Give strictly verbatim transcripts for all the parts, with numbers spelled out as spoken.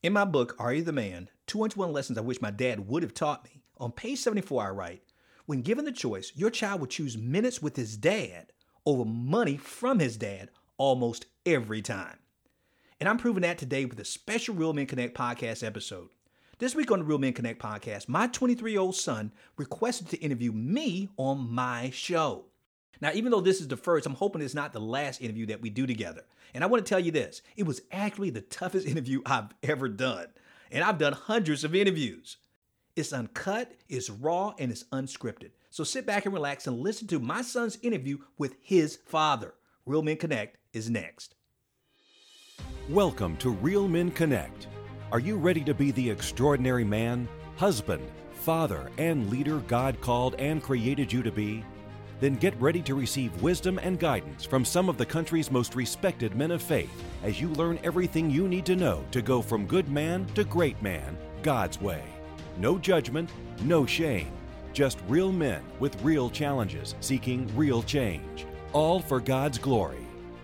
In my book, Are You the Man? two hundred one Lessons I Wish My Dad Would Have Taught Me, on page seventy-four I write, when given the choice, your child will choose minutes with his dad over money from his dad almost every time. And I'm proving that today with a special Real Men Connect podcast episode. This week on the Real Men Connect podcast, my twenty-three-year-old son requested to interview me on my show. Now, even though this is the first, I'm hoping it's not the last interview that we do together. And I want to tell you this, it was actually the toughest interview I've ever done. And I've done hundreds of interviews. It's uncut, it's raw, and it's unscripted. So sit back and relax and listen to my son's interview with his father. Real Men Connect is next. Welcome to Real Men Connect. Are you ready to be the extraordinary man, husband, father, and leader God called and created you to be? Then get ready to receive wisdom and guidance from some of the country's most respected men of faith as you learn everything you need to know to go from good man to great man, God's way. No judgment, no shame. Just real men with real challenges seeking real change. All for God's glory.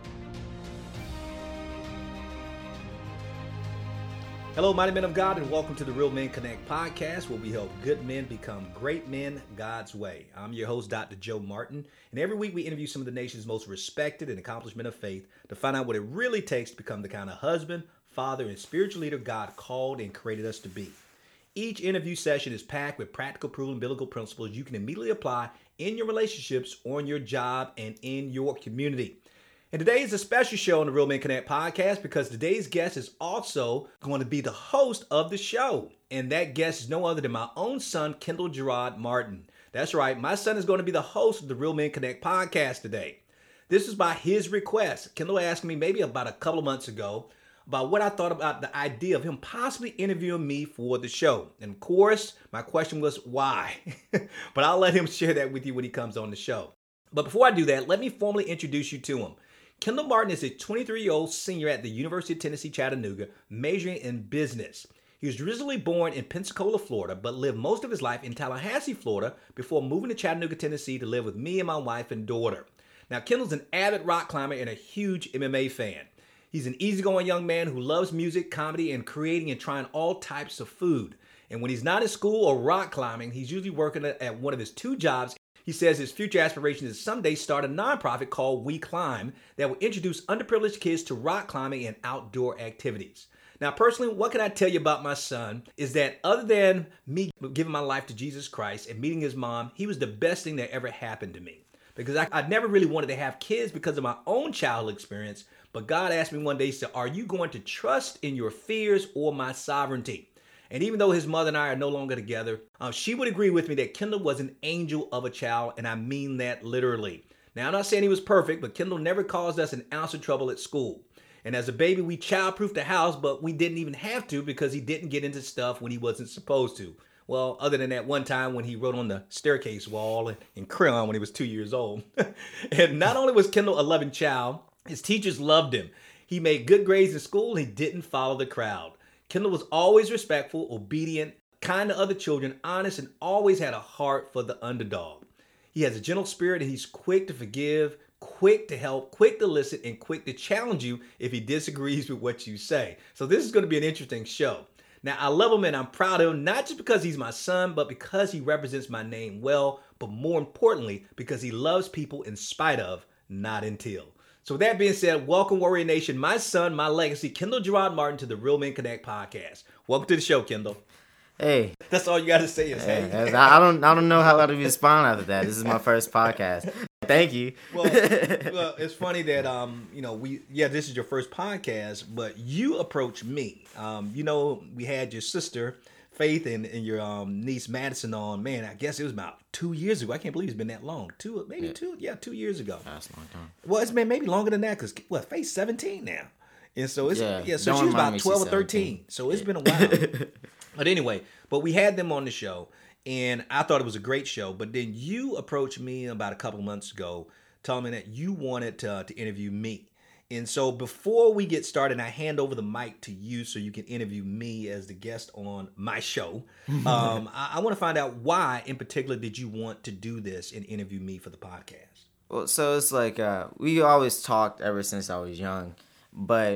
Hello, mighty men of God, and welcome to the Real Men Connect podcast, where we help good men become great men God's way. I'm your host, Doctor Joe Martin, and every week we interview some of the nation's most respected and accomplished men of faith to find out what it really takes to become the kind of husband, father, and spiritual leader God called and created us to be. Each interview session is packed with practical, proven biblical principles you can immediately apply in your relationships, on your job, and in your community. And today is a special show on the Real Men Connect podcast because today's guest is also going to be the host of the show. And that guest is no other than my own son, Kendall Gerard Martin. That's right, my son is going to be the host of the Real Men Connect podcast today. This is by his request. Kendall asked me maybe about a couple of months ago about what I thought about the idea of him possibly interviewing me for the show. And of course, my question was why? But I'll let him share that with you when he comes on the show. But before I do that, let me formally introduce you to him. Kendall Martin is a twenty-three-year-old senior at the University of Tennessee, Chattanooga, majoring in business. He was originally born in Pensacola, Florida, but lived most of his life in Tallahassee, Florida, before moving to Chattanooga, Tennessee to live with me and my wife and daughter. Now, Kendall's an avid rock climber and a huge M M A fan. He's an easygoing young man who loves music, comedy, and creating and trying all types of food. And when he's not in school or rock climbing, he's usually working at one of his two jobs. He says his future aspiration is to someday start a nonprofit called We Climb that will introduce underprivileged kids to rock climbing and outdoor activities. Now, personally, what can I tell you about my son is that other than me giving my life to Jesus Christ and meeting his mom, he was the best thing that ever happened to me. Because I, I never really wanted to have kids because of my own childhood experience, but God asked me one day, he said, are you going to trust in your fears or my sovereignty? And even though his mother and I are no longer together, uh, she would agree with me that Kendall was an angel of a child, and I mean that literally. Now, I'm not saying he was perfect, but Kendall never caused us an ounce of trouble at school. And as a baby, we childproofed the house, but we didn't even have to because he didn't get into stuff when he wasn't supposed to. Well, other than that one time when he wrote on the staircase wall in, in crayon when he was two years old. And not only was Kendall a loving child, his teachers loved him. He made good grades in school and he didn't follow the crowd. Kendall was always respectful, obedient, kind to other children, honest, and always had a heart for the underdog. He has a gentle spirit and he's quick to forgive, quick to help, quick to listen, and quick to challenge you if he disagrees with what you say. So this is going to be an interesting show. Now, I love him and I'm proud of him, not just because he's my son, but because he represents my name well, but more importantly, because he loves people in spite of, not until. So with that being said, welcome Warrior Nation, my son, my legacy, Kendall Gerard Martin to the Real Men Connect podcast. Welcome to the show, Kendall. Hey. That's all you got to say is hey. hey. I don't I don't know how to respond after that. This is my first podcast. Thank you. Well, well, it's funny that, um, you know, we, yeah, this is your first podcast, but you approached me. Um, you know, we had your sister, Faith, and, and your um, niece, Madison, on, man, I guess it was about two years ago. I can't believe it's been that long. Two, maybe yeah. two, yeah, two years ago. That's a long time. Well, it's been maybe longer than that because, well, Faith's seventeen now. And so it's, yeah, yeah so Don't she was about twelve or thirteen. So it's been a while. But anyway, but we had them on the show, and I thought it was a great show. But then you approached me about a couple months ago, telling me that you wanted to, to interview me. And so before we get started, I hand over the mic to you so you can interview me as the guest on my show. Um, I, I want to find out why, in particular, did you want to do this and interview me for the podcast? Well, so it's like uh, we always talked ever since I was young, but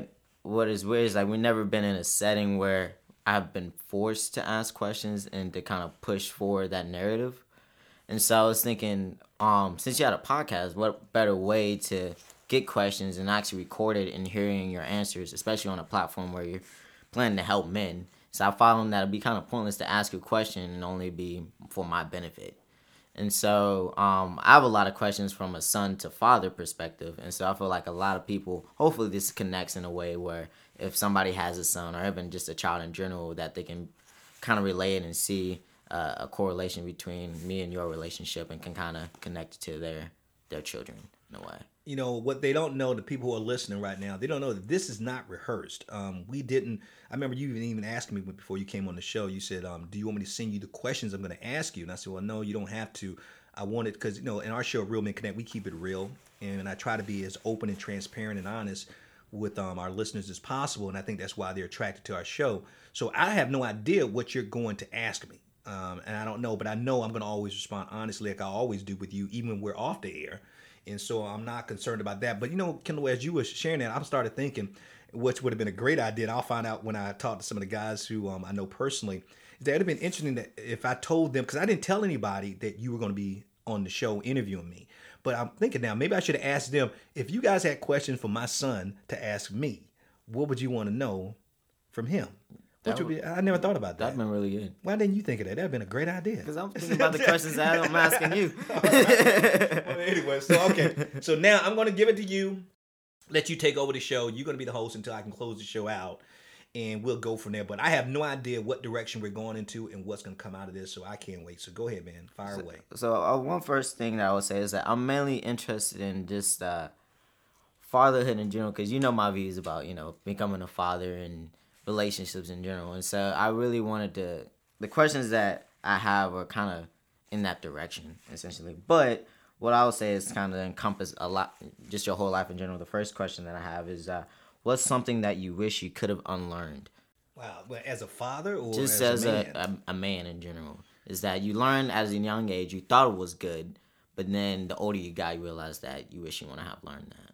what is weird is like we've never been in a setting where I've been forced to ask questions and to kind of push forward that narrative. And so I was thinking, um, since you had a podcast, what better way to get questions and actually record it and hearing your answers, especially on a platform where you're planning to help men. So I found that it'd be kind of pointless to ask a question and only be for my benefit. And so um, I have a lot of questions from a son to father perspective. And so I feel like a lot of people, hopefully this connects in a way where if somebody has a son or even just a child in general, that they can kind of relate and see uh, a correlation between me and your relationship and can kind of connect it to their, their children in a way. You know, what they don't know, the people who are listening right now, they don't know that this is not rehearsed. Um, we didn't, I remember you even, even asked me before you came on the show, you said, um, do you want me to send you the questions I'm going to ask you? And I said, well, no, you don't have to. I wanted, because, you know, in our show, Real Men Connect, we keep it real. And I try to be as open and transparent and honest with um, our listeners as possible. And I think that's why they're attracted to our show. So I have no idea what you're going to ask me. Um, and I don't know, but I know I'm going to always respond honestly like I always do with you, even when we're off the air. And so I'm not concerned about that. But, you know, Kendall, as you were sharing that, I started thinking, which would have been a great idea. And I'll find out when I talk to some of the guys who um, I know personally. That would have been interesting that if I told them, because I didn't tell anybody that you were going to be on the show interviewing me. But I'm thinking now, maybe I should have asked them, if you guys had questions for my son to ask me, what would you want to know from him? Which would be, I never thought about that. That'd been really good. Why didn't you think of that? That'd been a great idea. Because I'm thinking about the questions that I'm asking you. Well, anyway, so okay. So now I'm going to give it to you. Let you take over the show. You're going to be the host until I can close the show out. And we'll go from there. But I have no idea what direction we're going into and what's going to come out of this. So I can't wait. So go ahead, man. Fire so, away. So uh, one first thing that I would say is that I'm mainly interested in just uh, fatherhood in general. Because you know my views about, you know, becoming a father and relationships in general. And so I really wanted to, the questions that I have are kind of in that direction, essentially. But what I would say is kind of encompass a lot, just your whole life in general. The first question that I have is, uh, what's something that you wish you could have unlearned? Wow. Well, as a father or just as, as a man? A, a, a man in general. Is that you learned as a young age, you thought it was good, but then the older you got, you realize that you wish you want to have learned that.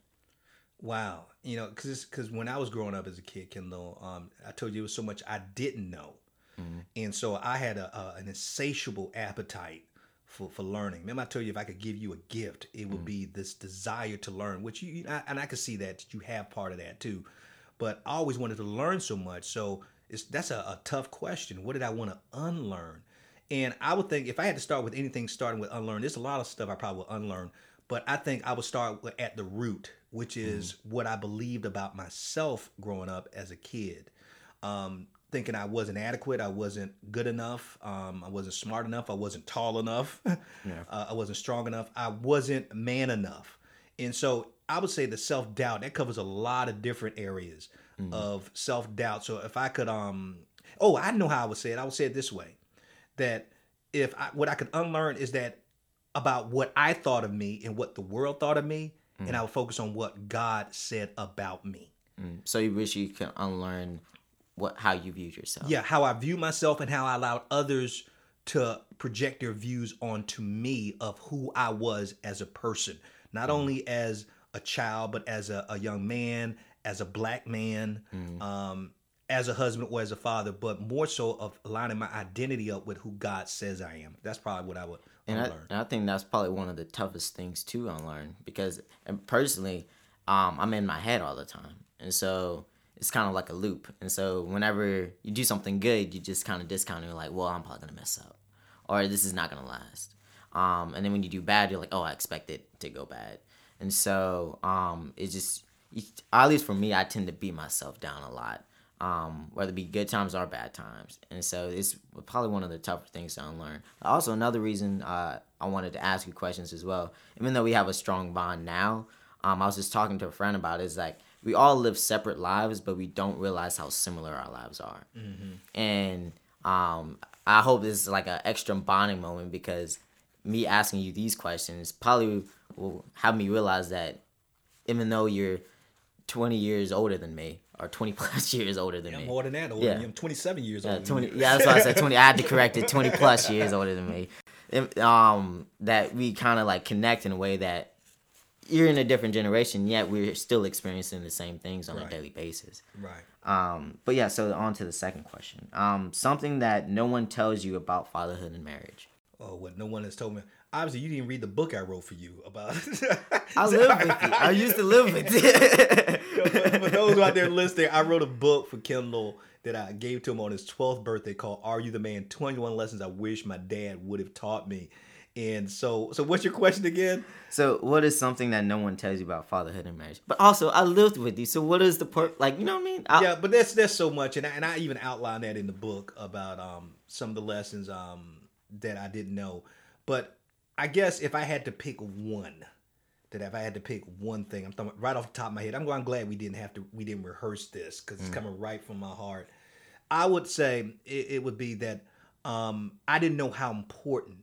Wow. You know, because because when I was growing up as a kid, Kendall, um, I told you there was so much I didn't know. Mm-hmm. And so I had a, a an insatiable appetite for, for learning. Remember I told you if I could give you a gift, it would mm-hmm. be this desire to learn, which you, I, and I could see that you have part of that too. But I always wanted to learn so much. So it's that's a, a tough question. What did I want to unlearn? And I would think if I had to start with anything starting with unlearn, there's a lot of stuff I probably would unlearn. But I think I would start at the root, which is mm-hmm. what I believed about myself growing up as a kid. Um, thinking I wasn't adequate, I wasn't good enough, um, I wasn't smart enough, I wasn't tall enough, yeah. uh, I wasn't strong enough, I wasn't man enough. And so I would say the self-doubt, that covers a lot of different areas mm-hmm. of self-doubt. So if I could, um, oh, I know how I would say it. I would say it this way, that if I, what I could unlearn is that about what I thought of me and what the world thought of me, mm. and I would focus on what God said about me. Mm. So you wish you could unlearn what how you viewed yourself. Yeah, how I view myself and how I allowed others to project their views onto me of who I was as a person. Not mm. only as a child, but as a, a young man, as a black man, mm. um, as a husband or as a father, but more so of lining my identity up with who God says I am. That's probably what I would and unlearn. I, and I think that's probably one of the toughest things to unlearn because and personally, um, I'm in my head all the time. And so it's kind of like a loop. And so whenever you do something good, you just kind of discount it. You're like, well, I'm probably going to mess up. Or this is not going to last. Um, and then when you do bad, you're like, oh, I expect it to go bad. And so um, it just, at least for me, I tend to beat myself down a lot. Um, whether it be good times or bad times. And so it's probably one of the tougher things to unlearn. Also, another reason uh, I wanted to ask you questions as well, even though we have a strong bond now, um, I was just talking to a friend about it, is like we all live separate lives, but we don't realize how similar our lives are. Mm-hmm. And um, I hope this is like an extra bonding moment because me asking you these questions probably will have me realize that even though you're twenty years older than me, or twenty plus years older than yeah, me. More than that, older yeah. than you. I'm twenty-seven years yeah, older twenty, than you. Yeah, that's why I said twenty. I had to correct it. twenty plus years older than me. It, um, that we kind of like connect in a way that you're in a different generation, yet we're still experiencing the same things on Right. a daily basis. Right. Um, but yeah, so on to the second question. Um, something that no one tells you about fatherhood and marriage. Oh, what no one has told me. Obviously, you didn't read the book I wrote for you about. I live with you. I used to live with you. for, for those out there listening, I wrote a book for Kindle that I gave to him on his twelfth birthday called "Are You the Man? twenty-one Lessons I Wish My Dad Would Have Taught Me." And so, so what's your question again? So, what is something that no one tells you about fatherhood and marriage? But also, I lived with you. So, what is the per like? You know what I mean? I yeah, but there's there's so much, and I, and I even outlined that in the book about um some of the lessons um that I didn't know. But I guess if I had to pick one, that if I had to pick one thing, I'm talking right off the top of my head. I'm, I'm glad we didn't have to we didn't rehearse this because it's mm. coming right from my heart. I would say it, it would be that um I didn't know how important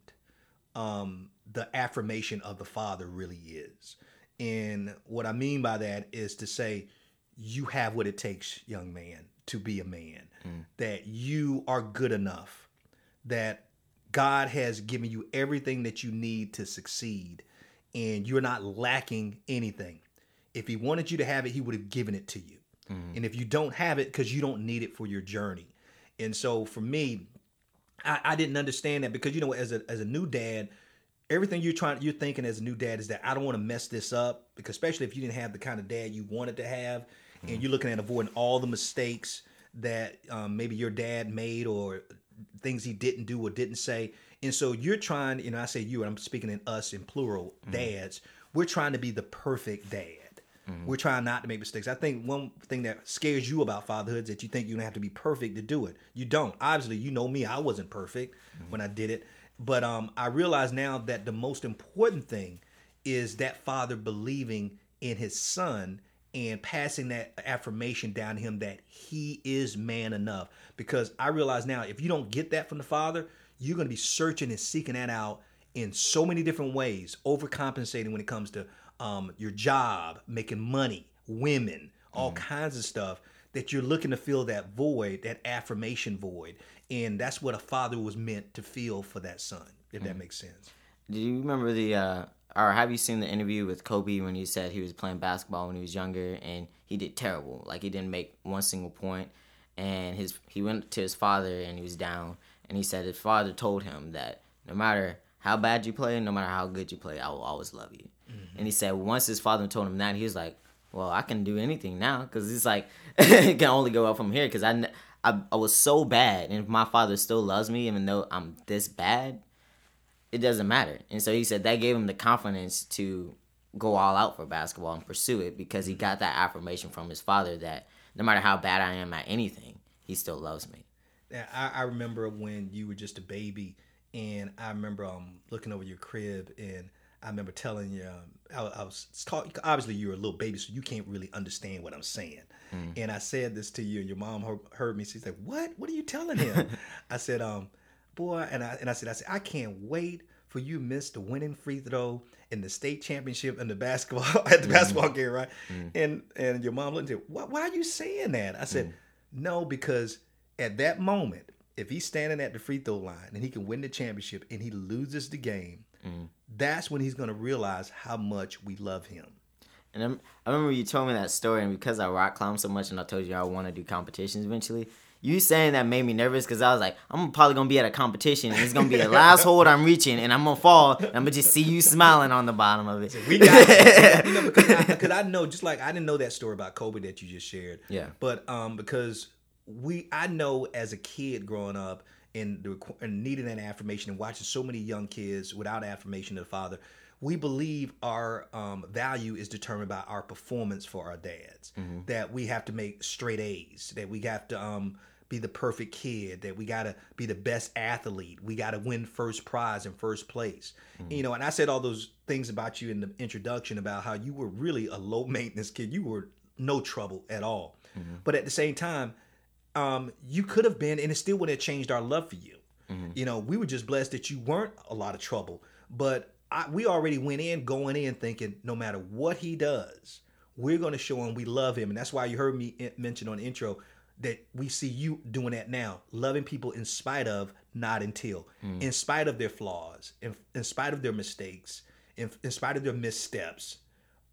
um the affirmation of the father really is. And what I mean by that is to say you have what it takes, young man, to be a man. Mm. That you are good enough. That God has given you everything that you need to succeed, and you're not lacking anything. If he wanted you to have it, he would have given it to you. Mm. And if you don't have it, because you don't need it for your journey. And so for me, I, I didn't understand that because, you know, as a as a new dad, everything you're trying, you're thinking as a new dad is that I don't want to mess this up, because especially if you didn't have the kind of dad you wanted to have, mm. and you're looking at avoiding all the mistakes that um, maybe your dad made or things he didn't do or didn't say. And so you're trying, you know, I say you, and I'm speaking in us in plural, mm. dads, we're trying to be the perfect dad. Mm. We're trying not to make mistakes. I think one thing that scares you about fatherhood is that you think you don't have to be perfect to do it. You don't. Obviously, you know me, I wasn't perfect mm. when I did it. But um, I realize now that the most important thing is that father believing in his son and passing that affirmation down to him that he is man enough. Because I realize now, if you don't get that from the father, you're going to be searching and seeking that out in so many different ways, overcompensating when it comes to um, your job, making money, women, all mm. kinds of stuff, that you're looking to fill that void, that affirmation void. And that's what a father was meant to feel for that son, if mm. that makes sense. Do you remember the, uh, or have you seen the interview with Kobe when he said he was playing basketball when he was younger and he did terrible? Like, he didn't make one single point. And his he went to his father and he was down. And he said his father told him that no matter how bad you play, no matter how good you play, I will always love you. Mm-hmm. And he said once his father told him that, he was like, well, I can do anything now, because it's like, it can only go up from here, because I, I, I was so bad. And if my father still loves me, even though I'm this bad, it doesn't matter. And so he said that gave him the confidence to go all out for basketball and pursue it, because he got that affirmation from his father that no matter how bad I am at anything, he still loves me. Yeah, I, I remember when you were just a baby, and I remember um, looking over your crib, and I remember telling you, um, I, I was talking, obviously you were a little baby, so you can't really understand what I'm saying. Mm. And I said this to you, and your mom heard, heard me. She's like, what? What are you telling him? I said, um, boy, and I and I said, I said, I can't wait for you to miss the winning free throw in the state championship in the basketball at the mm. basketball game, right? Mm. And and your mom looked at me, why, why are you saying that? I said, mm. no, because at that moment, if he's standing at the free throw line and he can win the championship and he loses the game, mm. that's when he's going to realize how much we love him. And I'm, I remember you told me that story, and because I rock climb so much and I told you I want to do competitions eventually, you saying that made me nervous, because I was like, I'm probably going to be at a competition and it's going to be the last hold I'm reaching and I'm going to fall and I'm going to just see you smiling on the bottom of it. So we got it. You know, because I, because I know, just like I didn't know that story about Kobe that you just shared. Yeah. But um, because we, I know as a kid growing up and, the, and needing that affirmation and watching so many young kids without affirmation of the father, we believe our um, value is determined by our performance for our dads. Mm-hmm. That we have to make straight A's. That we have to um, be the perfect kid. That we got to be the best athlete. We got to win first prize and first place. Mm-hmm. You know, and I said all those things about you in the introduction about how you were really a low maintenance kid. You were no trouble at all. Mm-hmm. But at the same time, um, you could have been, and it still would have changed our love for you. Mm-hmm. You know, we were just blessed that you weren't a lot of trouble, but I, we already went in, going in thinking no matter what he does, we're going to show him we love him. And that's why you heard me mention on the intro that we see you doing that now, loving people in spite of, not until, mm. in spite of their flaws, in, in spite of their mistakes, in, in spite of their missteps.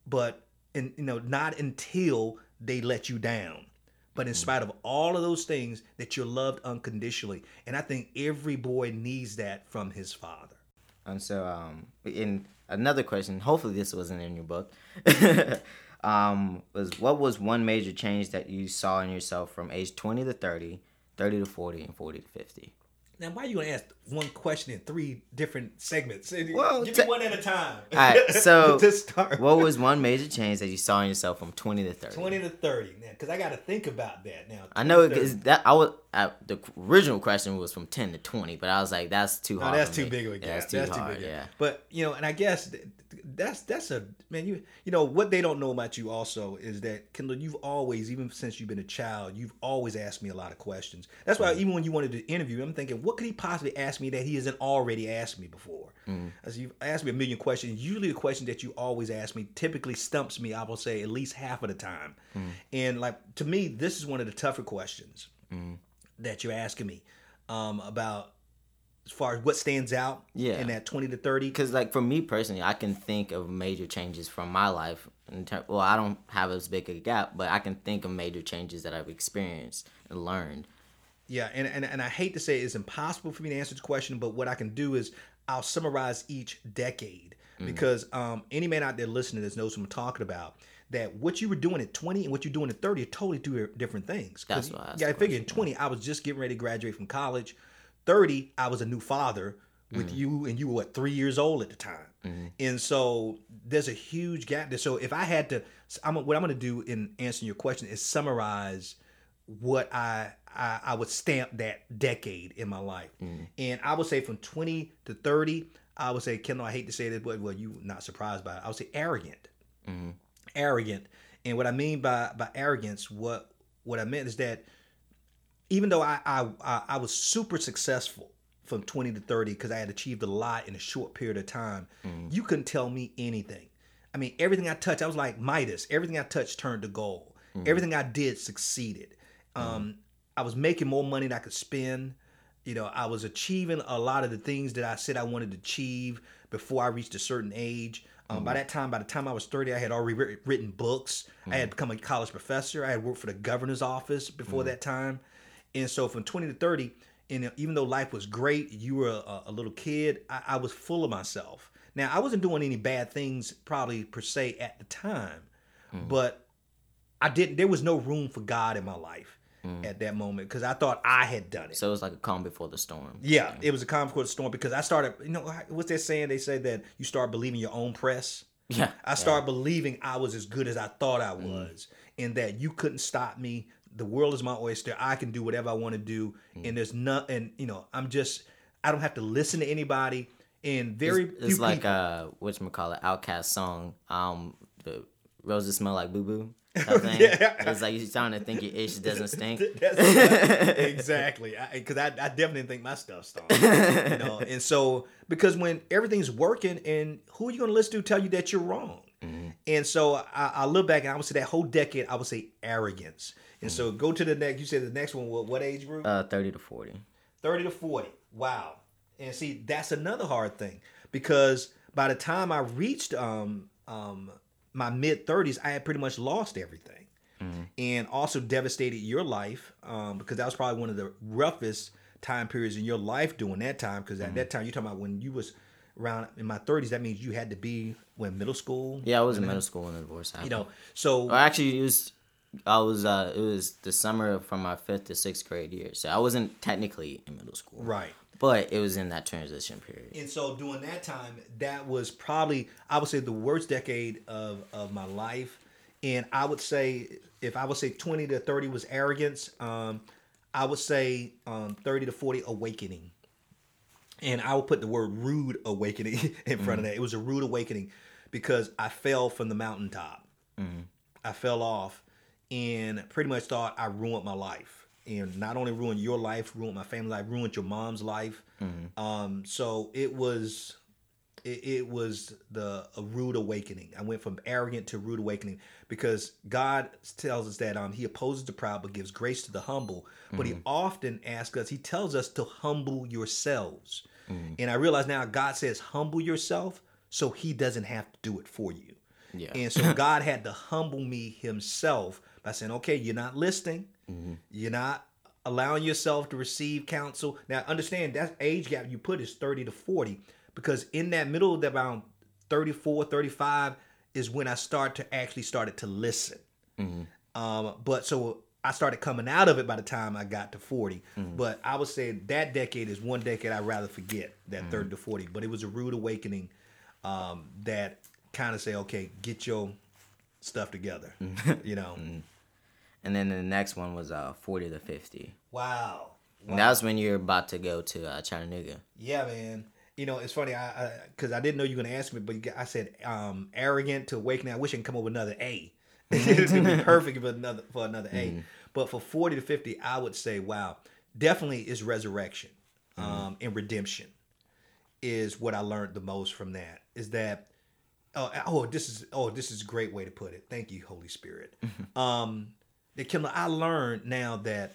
but and you know, not until they let you down. But in spite of all of those things, that you're loved unconditionally. And I think every boy needs that from his father. And so, um, in another question, hopefully this wasn't in your book, um, was what was one major change that you saw in yourself from age twenty to thirty, thirty to forty, and forty to fifty? Now, why are you going to ask one question in three different segments? Well, Give t- me one at a time. All right, so to start. What was one major change that you saw in yourself from twenty to thirty? twenty to thirty, man, because I got to think about that now. I know because that I was I, the original question was from ten to twenty, but I was like, that's too hard. No, that's for too me. big of a gap. Yeah, that's too that's hard. Too big yeah, but you know, and I guess that's that's a man. You you know what they don't know about you also is that Kendall, you've always, even since you've been a child, you've always asked me a lot of questions. That's why mm. even when you wanted to interview, I'm thinking, what could he possibly ask me that he hasn't already asked me before? Mm. As you've asked me a million questions, usually the question that you always ask me typically stumps me. I will say at least half of the time, mm. and like to me, this is one of the tougher questions mm. that you're asking me um, about. As far as what stands out yeah. in that twenty to thirty. Because, like, for me personally, I can think of major changes from my life. In ter- well, I don't have as big a gap, but I can think of major changes that I've experienced and learned. Yeah, and, and, and I hate to say it's impossible for me to answer this question, but what I can do is I'll summarize each decade. Mm-hmm. Because um, any man out there listening to this knows what I'm talking about. That what you were doing at twenty and what you're doing at thirty are totally two different things. That's why I Yeah, I figure in twenty, I was just getting ready to graduate from college. thirty, I was a new father with mm-hmm. you, and you were, what, three years old at the time. Mm-hmm. And so there's a huge gap there. So if I had to, I'm, what I'm going to do in answering your question is summarize what I, I, I would stamp that decade in my life. Mm-hmm. And I would say from twenty to thirty, I would say, Kendall, I hate to say this, but well, you're not surprised by it. I would say arrogant. Mm-hmm. Arrogant. And what I mean by, by arrogance, what, what I meant is that even though I, I I was super successful from twenty to thirty because I had achieved a lot in a short period of time, mm. you couldn't tell me anything. I mean, everything I touched, I was like Midas. Everything I touched turned to gold. Mm. Everything I did succeeded. Mm. Um, I was making more money than I could spend. You know, I was achieving a lot of the things that I said I wanted to achieve before I reached a certain age. Um, mm. By that time, by the time I was thirty, I had already written books. Mm. I had become a college professor. I had worked for the governor's office before mm. that time. And so from twenty to thirty, and even though life was great, you were a, a little kid, I, I was full of myself. Now, I wasn't doing any bad things probably per se at the time, mm. but I didn't. There was no room for God in my life mm. at that moment because I thought I had done it. So it was like a calm before the storm. Yeah, it was a calm before the storm because I started, you know, what's that saying? They say that you start believing your own press. Yeah. I started yeah. believing I was as good as I thought I was mm. and that you couldn't stop me. The world is my oyster. I can do whatever I want to do. Mm. And there's not, and you know, I'm just, I don't have to listen to anybody. And very It's, it's like people, uh, whatchamacallit, Outcast song, um, the roses smell like boo-boo. Yeah. It's like you're starting to think your ish doesn't stink. That's right. Exactly. Because I, I, I definitely think my stuff stunk. You know? And so, because when everything's working, and who are you going to listen to tell you that you're wrong? Mm-hmm. And so I, I look back and I would say that whole decade, I would say arrogance. And mm-hmm. so go to the next, you said the next one, what, what age group? Uh, thirty to forty. thirty to forty. Wow. And see, that's another hard thing because by the time I reached um, um, my mid thirties, I had pretty much lost everything mm-hmm. and also devastated your life um, because that was probably one of the roughest time periods in your life during that time. Because at mm-hmm. that time, you're talking about when you was around in my thirties, that means you had to be when middle school. Yeah, I was in middle school when the divorce happened. You know, so well, actually, it was I was uh, it was the summer from my fifth to sixth grade year, so I wasn't technically in middle school, right? But it was in that transition period. And so during that time, that was probably, I would say, the worst decade of, of my life. And I would say, if I would say twenty to thirty was arrogance, um, I would say um, thirty to forty awakening. And I would put the word rude awakening in front mm-hmm. of that. It was a rude awakening because I fell from the mountaintop. Mm-hmm. I fell off and pretty much thought I ruined my life. And not only ruined your life, ruined my family life, ruined your mom's life. Mm-hmm. Um, so it was, it, it was the a rude awakening. I went from arrogant to rude awakening because God tells us that um, He opposes the proud but gives grace to the humble. But mm-hmm. He often asks us, He tells us to humble yourselves. Mm-hmm. And I realize now God says humble yourself so He doesn't have to do it for you. Yeah. And so God had to humble me himself by saying, okay, you're not listening. Mm-hmm. You're not allowing yourself to receive counsel. Now, understand that age gap you put is thirty to forty, because in that middle of around thirty-four, thirty-five is when I start to actually started to listen. Mm-hmm. Um, but so I started coming out of it by the time I got to forty. Mm-hmm. But I would say that decade is one decade I'd rather forget, that mm-hmm. thirty to forty. But it was a rude awakening um, that kind of say, okay, get your stuff together, you know. Mm-hmm. And then the next one was uh, forty to fifty. Wow. wow. And that was when you're about to go to uh, Chattanooga. Yeah, man. You know, it's funny, I because I, I didn't know you were going to ask me, but you, I said um, arrogant to awakening. I wish I could come up with another A. It would be perfect for another for another A. Mm-hmm. But for forty to fifty, I would say, wow, definitely is resurrection um, mm-hmm. and redemption is what I learned the most from that. Is that oh oh this is oh this is a great way to put it. Thank you, Holy Spirit. Mm-hmm. Um, that Kim, I learned now that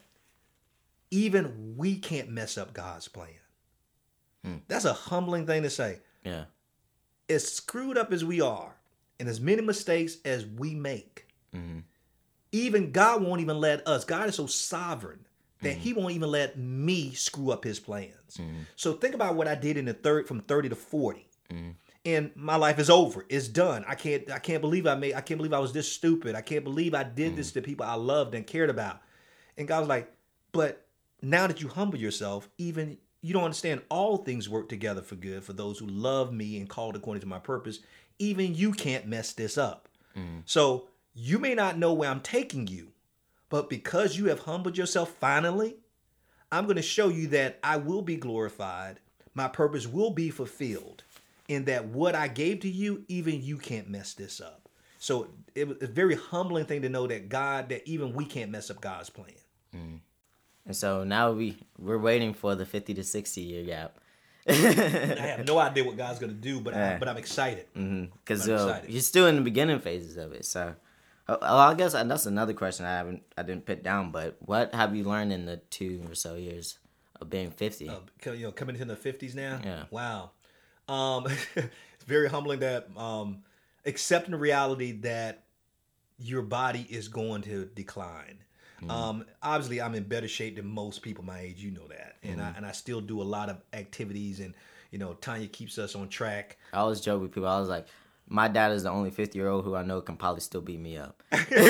even we can't mess up God's plan. Mm. That's a humbling thing to say. Yeah. As screwed up as we are, and as many mistakes as we make, mm-hmm. even God won't even let us. God is so sovereign that mm-hmm. he won't even let me screw up his plans. Mm-hmm. So think about what I did in the third from thirty to forty. Mm-hmm. And my life is over. It's done. I can't I can't believe I made I can't believe I was this stupid. I can't believe I did mm-hmm. this to people I loved and cared about. And God was like, but now that you humble yourself, even you don't understand all things work together for good for those who love me and called according to my purpose. Even you can't mess this up. Mm-hmm. So you may not know where I'm taking you, but because you have humbled yourself finally, I'm going to show you that I will be glorified. My purpose will be fulfilled. In that what I gave to you, even you can't mess this up. So it was a very humbling thing to know that God, that even we can't mess up God's plan. Mm. And so now we, we're waiting for the fifty to sixty year gap. I have no idea what God's going to do, but, yeah. I, but I'm excited. Because mm-hmm. uh, you're still in the beginning phases of it. So uh, I guess that's another question I haven't, I didn't put down, but what have you learned in the two or so years of being fifty? Uh, you know, coming into the fifties now? Yeah. Wow. Um, it's very humbling that um, accepting the reality that your body is going to decline. Mm-hmm. Um, obviously, I'm in better shape than most people my age. You know that, and mm-hmm. I and I still do a lot of activities, and you know, Tanya keeps us on track. I always joke with people. I was like, my dad is the only fifty year old who I know can probably still beat me up.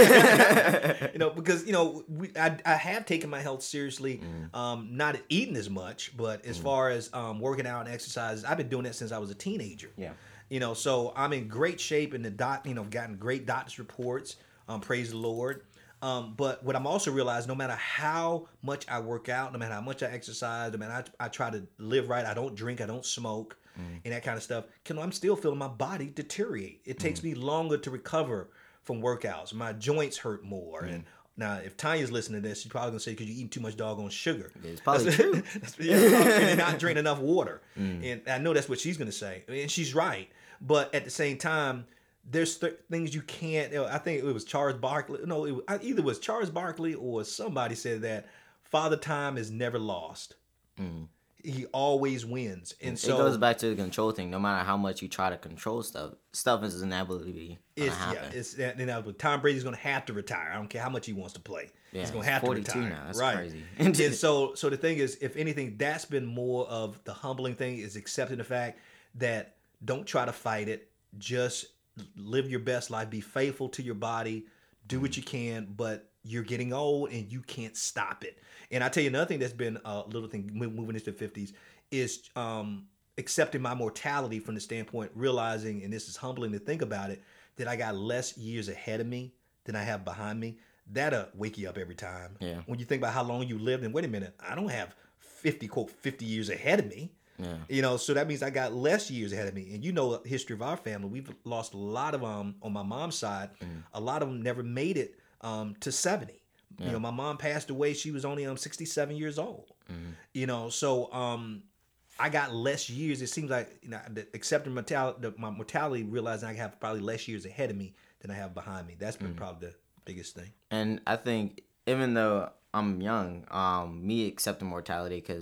You know, because you know, we, I I have taken my health seriously. Mm. Um, not eating as much, but as mm. far as um working out and exercise, I've been doing that since I was a teenager. Yeah. You know, so I'm in great shape, and the doc, you know, gotten great doctor's reports. Um, praise the Lord. Um, but what I'm also realizing, no matter how much I work out, no matter how much I exercise, no matter I, I try to live right, I don't drink, I don't smoke. Mm. And that kind of stuff, can I'm still feeling my body deteriorate. It takes mm. me longer to recover from workouts. My joints hurt more. Mm. And now, if Tanya's listening to this, she's probably gonna say because you're eating too much doggone sugar. It's probably that's, true. That's, yeah, and you're not drinking enough water. Mm. And I know that's what she's gonna say, and she's right. But at the same time, there's th- things you can't. I think it was Charles Barkley. No, it was, either it was Charles Barkley or somebody said that Father Time is never lost. Mm. He always wins, and it so it goes back to the control thing. No matter how much you try to control stuff, stuff is inevitably gonna it's, happen. Yeah, it's inevitable. Tom Brady's gonna have to retire. I don't care how much he wants to play. Yeah, he's gonna have to retire. Now. That's right. crazy. And so, so the thing is, if anything, that's been more of the humbling thing is accepting the fact that don't try to fight it. Just live your best life. Be faithful to your body. Do what you can, but you're getting old and you can't stop it. And I tell you another thing that's been a little thing moving into the fifties is um, accepting my mortality from the standpoint, realizing, and this is humbling to think about it, that I got less years ahead of me than I have behind me. That'll wake you up every time. Yeah. When you think about how long you lived, and wait a minute, I don't have fifty, quote, fifty years ahead of me. Yeah. You know, so that means I got less years ahead of me. And you know the history of our family. We've lost a lot of um on my mom's side. Mm. A lot of them never made it um to seventy. Yeah. You know, my mom passed away. She was only um sixty-seven years old. Mm. You know, so um I got less years. It seems like, you know, accepting mortality, my mortality, realizing I have probably less years ahead of me than I have behind me. That's been mm. probably the biggest thing. And I think even though I'm young, um, me accepting mortality, because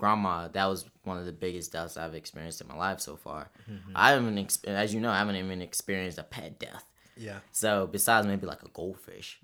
grandma, that was one of the biggest deaths I've experienced in my life so far. Mm-hmm. I haven't, exp- as you know, I haven't even experienced a pet death. Yeah. So besides maybe like a goldfish,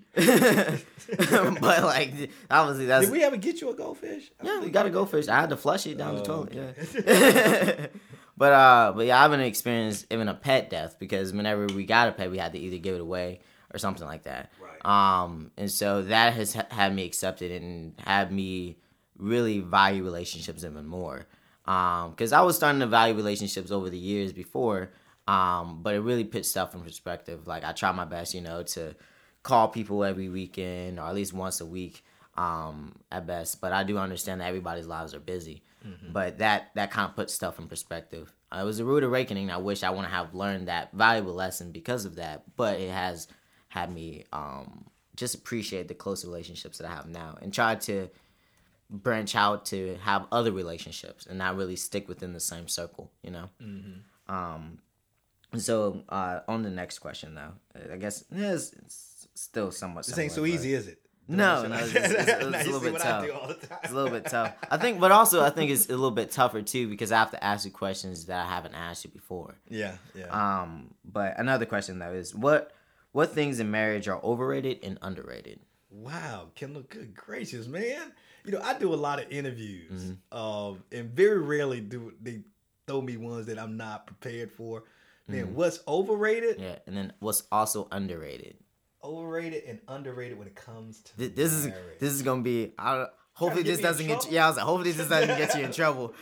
but like obviously that's. Did we ever get you a goldfish? I Yeah, we got a goldfish. I had to flush it down oh, the toilet. Okay. Yeah. but uh, but yeah, I haven't experienced even a pet death because whenever we got a pet, we had to either give it away or something like that. Right. Um, and so that has ha- had me accepted and had me really value relationships even more. Um, because I was starting to value relationships over the years before. Um, but it really puts stuff in perspective. Like I try my best, you know, to call people every weekend or at least once a week, um, at best. But I do understand that everybody's lives are busy. Mm-hmm. But that that kind of puts stuff in perspective. Uh, it was a rude awakening. I wish I wouldn't have learned that valuable lesson because of that. But it has had me um, just appreciate the close relationships that I have now and try to branch out to have other relationships and not really stick within the same circle, you know. Mm-hmm. Um, So, uh, on the next question, though, I guess yeah, it's, it's still somewhat. This ain't so easy, is it? No, no, it's, it's, it's, it's, it's a little bit tough. It's a little bit tough. I think, but also I think it's a little bit tougher too because I have to ask you questions that I haven't asked you before. Yeah, yeah. Um, but another question though is what what things in marriage are overrated and underrated? Wow, Kendall, good gracious, man! You know I do a lot of interviews, mm-hmm. um, and very rarely do they throw me ones that I'm not prepared for. Man, mm-hmm. What's overrated? Yeah, and then what's also underrated? Overrated and underrated when it comes to this, this is this is gonna be. I, hopefully this doesn't get you, yeah. I was like, hopefully this doesn't get you in trouble.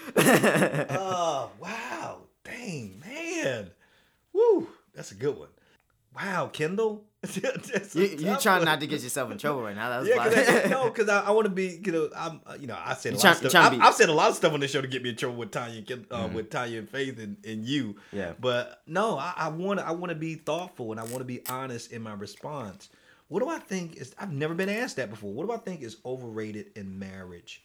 Oh wow, dang man, woo, that's a good one. Wow, Kendall. you you trying one. Not to get yourself in trouble right now? That was yeah, cause I, no, because I, I want to be, you know, I'm, you know, I said a lot trying, of stuff. I've, I've said a lot of stuff on this show to get me in trouble with Tanya, uh, mm-hmm. with Tanya and Faith and, and you. Yeah. But no, I want I want to be thoughtful and I want to be honest in my response. What do I think is? I've never been asked that before. What do I think is overrated in marriage?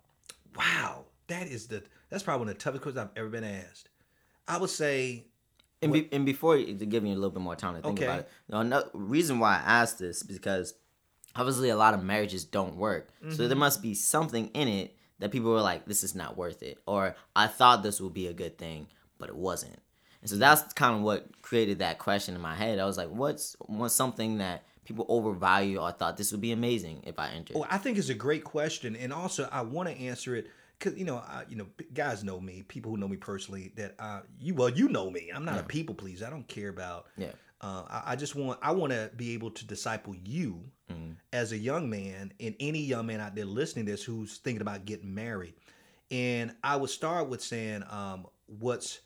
Wow, that is the that's probably one of the toughest questions I've ever been asked. I would say. And, be, and before to give you a little bit more time to think okay. about it, no, no reason why I asked this is because obviously a lot of marriages don't work. Mm-hmm. So there must be something in it that people were like, "This is not worth it," or "I thought this would be a good thing, but it wasn't." And so that's kind of what created that question in my head. I was like, "What's what's something that people overvalue or thought this would be amazing if I entered?" Oh, I think it's a great question, and also I want to answer it. Cause you know, I, you know, guys know me. People who know me personally, that uh, you well, you know me. I'm not yeah. a people pleaser. I don't care about. Yeah. Uh, I, I just want. I want to be able to disciple you mm-hmm. as a young man, and any young man out there listening to this who's thinking about getting married. And I would start with saying, um, "What's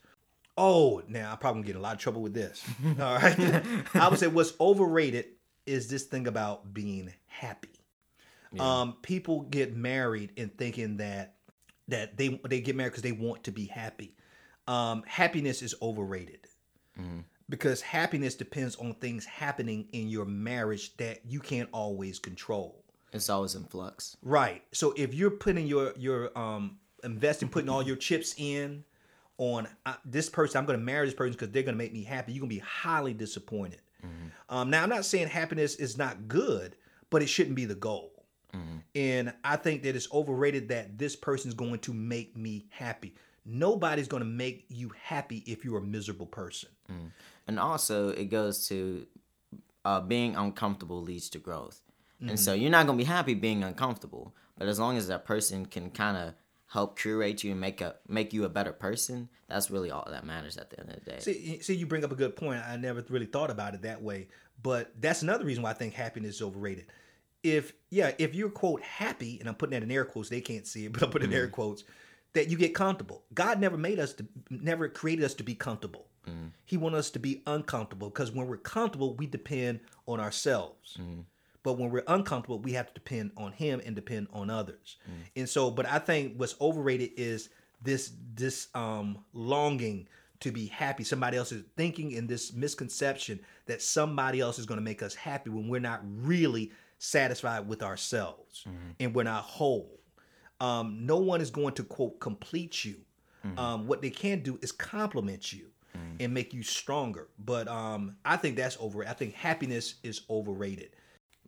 oh now I'm probably gonna get in a lot of trouble with this." All right. I would say what's overrated is this thing about being happy. Yeah. Um, people get married and thinking that. That they they get married because they want to be happy. Um, happiness is overrated mm-hmm. because happiness depends on things happening in your marriage that you can't always control. It's always in flux, right? So if you're putting your your um investing, putting all your chips in on uh, this person, I'm going to marry this person because they're going to make me happy. You're going to be highly disappointed. Mm-hmm. Um, now I'm not saying happiness is not good, but it shouldn't be the goal. Mm-hmm. And I think that it's overrated that this person is going to make me happy. Nobody's going to make you happy if you're a miserable person. Mm. And also, it goes to uh, being uncomfortable leads to growth. Mm-hmm. And so you're not going to be happy being uncomfortable. But as long as that person can kind of help curate you and make a make you a better person, that's really all that matters at the end of the day. See, see, you bring up a good point. I never really thought about it that way. But that's another reason why I think happiness is overrated. If, yeah, if you're, quote, happy, and I'm putting that in air quotes, they can't see it, but I'm putting mm-hmm. in air quotes, that you get comfortable. God never made us to, never created us to be comfortable. Mm-hmm. He wanted us to be uncomfortable because when we're comfortable, we depend on ourselves. Mm-hmm. But when we're uncomfortable, we have to depend on Him and depend on others. Mm-hmm. And so, but I think what's overrated is this, this um, longing to be happy. Somebody else is thinking in this misconception that somebody else is going to make us happy when we're not really satisfied with ourselves mm-hmm. and we're not whole. Um, no one is going to, quote, complete you. Mm-hmm. Um, what they can do is compliment you mm-hmm. and make you stronger. But um, I think that's over. I think happiness is overrated.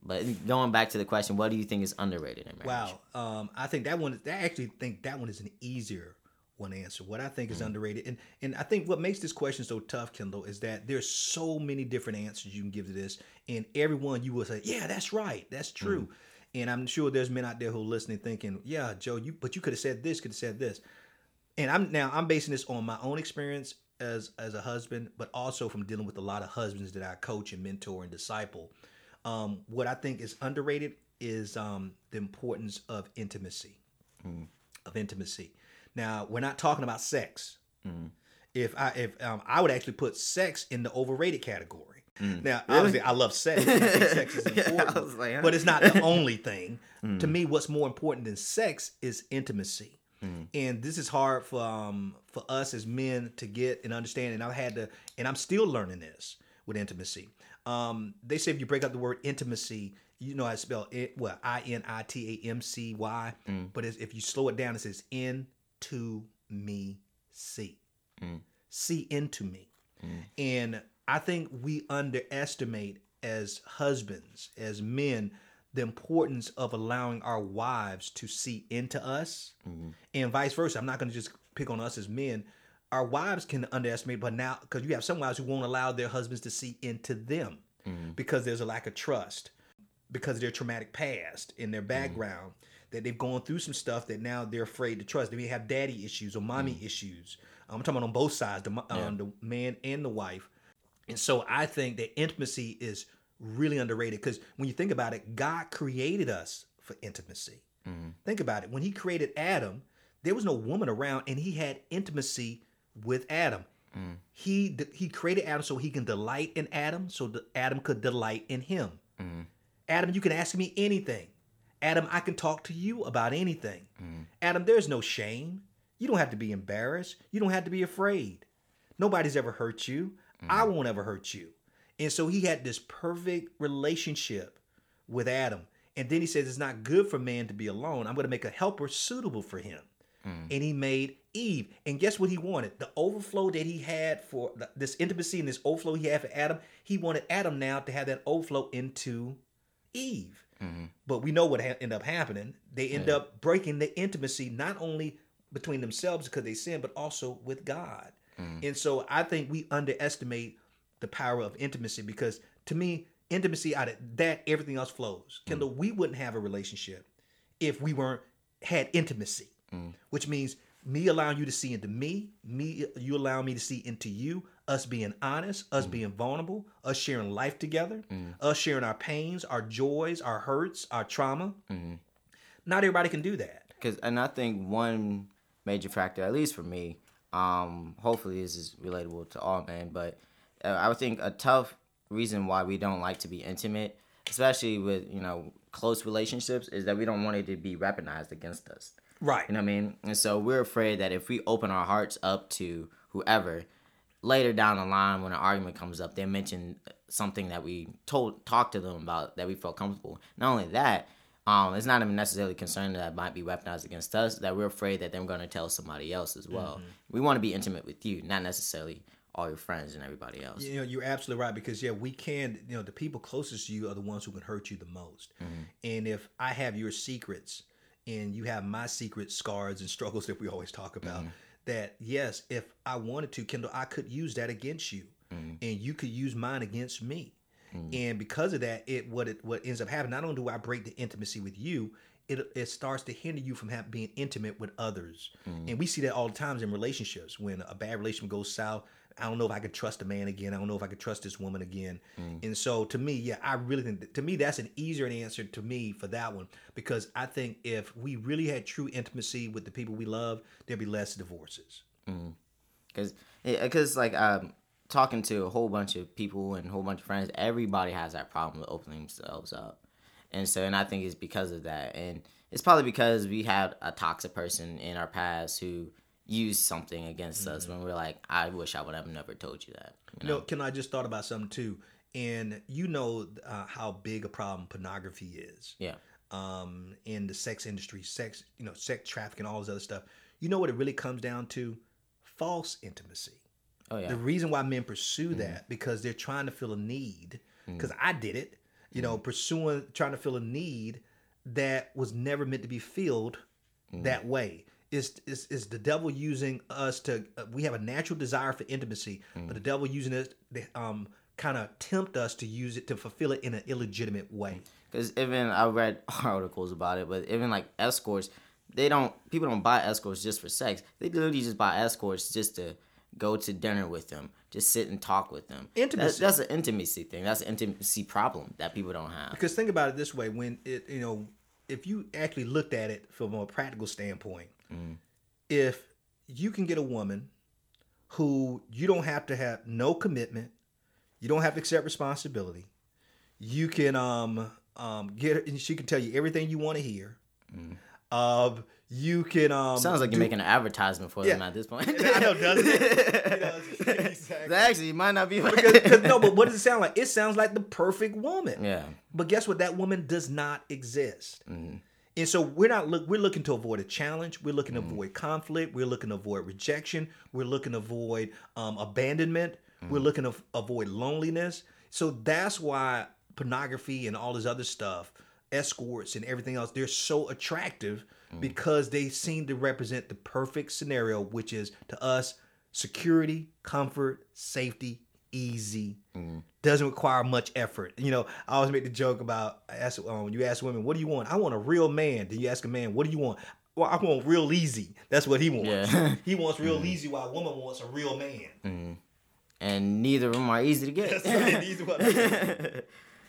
But going back to the question, what do you think is underrated in marriage? Wow, um, I think that one. I actually think that one is an easier one to answer. What I think is mm. underrated, and and I think what makes this question so tough, Kendall, is that there's so many different answers you can give to this, and everyone you will say, yeah, that's right, that's true. Mm. And I'm sure there's men out there who are listening, thinking, yeah, Joe, you but you could have said this, could have said this. And I'm now I'm basing this on my own experience as as a husband, but also from dealing with a lot of husbands that I coach and mentor and disciple. Um, what I think is underrated is um, the importance of intimacy, mm. of intimacy. Now, we're not talking about sex. Mm. If I if um, I would actually put sex in the overrated category. Mm. Now, really? Obviously, I love sex. I think sex is important, yeah, like, huh? But it's not the only thing. Mm. To me, what's more important than sex is intimacy. Mm. And this is hard for um, for us as men to get and understand. And I've had to, and I'm still learning this with intimacy. Um, they say if you break up the word intimacy, you know how to spell it, well, I N I T A M C Y. Mm. But if you slow it down, it says in to me see. Mm. See into me. Mm. And I think we underestimate as husbands, as men, the importance of allowing our wives to see into us, mm-hmm. and vice versa. I'm not going to just pick on us as men. Our wives can underestimate, but now, because you have some wives who won't allow their husbands to see into them mm-hmm. because there's a lack of trust, because of their traumatic past in their background, mm-hmm. that they've gone through some stuff that now they're afraid to trust. They may have daddy issues or mommy mm-hmm. issues. I'm talking about on both sides, the, um, yeah. the man and the wife. And so I think that intimacy is really underrated, because when you think about it, God created us for intimacy. Mm-hmm. Think about it. When he created Adam, there was no woman around, and he had intimacy with Adam. Mm. He he created Adam so he can delight in Adam, so that Adam could delight in him. Mm. Adam, you can ask me anything. Adam, I can talk to you about anything. Mm. Adam, there's no shame. You don't have to be embarrassed. You don't have to be afraid. Nobody's ever hurt you. Mm. I won't ever hurt you. And so he had this perfect relationship with Adam. And then he says, it's not good for man to be alone. I'm going to make a helper suitable for him. Mm. And he made Eve. And guess what he wanted? The overflow that he had for this intimacy and this overflow he had for Adam, he wanted Adam now to have that overflow into Eve. Mm-hmm. But we know what ha- ended up happening. They end yeah. up breaking the intimacy, not only between themselves because they sinned, but also with God. Mm. And so I think we underestimate the power of intimacy, because to me, intimacy, out of that, everything else flows. Mm. Kendall, we wouldn't have a relationship if we weren't had intimacy, mm. which means me allowing you to see into me, me you allowing me to see into you, us being honest, us mm. being vulnerable, us sharing life together, mm. us sharing our pains, our joys, our hurts, our trauma. Mm. Not everybody can do that. Because, and I think one major factor, at least for me, um, hopefully this is relatable to all men, but uh, I would think a tough reason why we don't like to be intimate, especially with, you know, close relationships, is that we don't want it to be weaponized against us. Right. You know what I mean? And so we're afraid that if we open our hearts up to whoever, later down the line when an argument comes up, they mention something that we told talked to them about that we felt comfortable. Not only that, um, it's not even necessarily concerned that it might be weaponized against us, that we're afraid that they're going to tell somebody else as well. Mm-hmm. We want to be intimate with you, not necessarily all your friends and everybody else. You know, you're absolutely right, because yeah, we can, you know, the people closest to you are the ones who can hurt you the most. Mm-hmm. And if I have your secrets and you have my secret scars and struggles that we always talk about, mm-hmm. that yes, if I wanted to, Kendall, I could use that against you, mm-hmm. and you could use mine against me. Mm-hmm. And because of that, it what it what ends up happening, not only do I break the intimacy with you, it it starts to hinder you from have, being intimate with others. Mm-hmm. And we see that all the times in relationships. When a bad relationship goes south, I don't know if I could trust a man again. I don't know if I could trust this woman again. Mm. And so to me, yeah, I really think, that, to me, that's an easier answer to me for that one. Because I think if we really had true intimacy with the people we love, there'd be less divorces. Because, mm. because like, um, talking to a whole bunch of people and a whole bunch of friends, everybody has that problem with opening themselves up. And so, and I think it's because of that. And it's probably because we had a toxic person in our past who use something against mm-hmm. us when we're like, I wish I would have never told you that. You know, you know Ken, I just thought about something too. And you know uh, how big a problem pornography is. Yeah. Um, in the sex industry, sex, you know, sex trafficking, all this other stuff. You know what it really comes down to? False intimacy. Oh yeah. The reason why men pursue mm-hmm. that, because they're trying to fill a need. Because mm-hmm. I did it. you know, pursuing, trying to fill a need that was never meant to be filled mm. that way. It's, it's, it's the devil using us to, uh, we have a natural desire for intimacy, mm. but the devil using it to um, kind of tempt us to use it to fulfill it in an illegitimate way. Because even, I read articles about it, but even like escorts, they don't, people don't buy escorts just for sex. They literally just buy escorts just to go to dinner with them, just sit and talk with them. Intimacy. That's, that's an intimacy thing. That's an intimacy problem that people don't have. Because think about it this way, when it, you know, if you actually looked at it from a practical standpoint, mm. if you can get a woman who you don't have to have no commitment, you don't have to accept responsibility, you can um um get her, and she can tell you everything you want to hear. Mm. Um, you can um. Sounds like you're do, making an advertisement for yeah. them at this point. I know, doesn't it? You know, exactly. That actually might not be right. because, because, no, but what does it sound like? It sounds like the perfect woman. Yeah. But guess what? That woman does not exist. Mm. And so we're not look. We're looking to avoid a challenge. We're looking to mm. avoid conflict. We're looking to avoid rejection. We're looking to avoid um, abandonment. Mm. We're looking to f- avoid loneliness. So that's why pornography and all this other stuff, escorts and everything else, they're so attractive mm. because they seem to represent the perfect scenario, which is to us security, comfort, safety, easy, mm. doesn't require much effort. You know, I always make the joke about I ask, um, when you ask women, what do you want? I want a real man. Then you ask a man, what do you want? Well, I want real easy. That's what he wants. Yeah. He wants real mm. easy, while a woman wants a real man. Mm. And neither of them are easy to get. That's right. Neither one.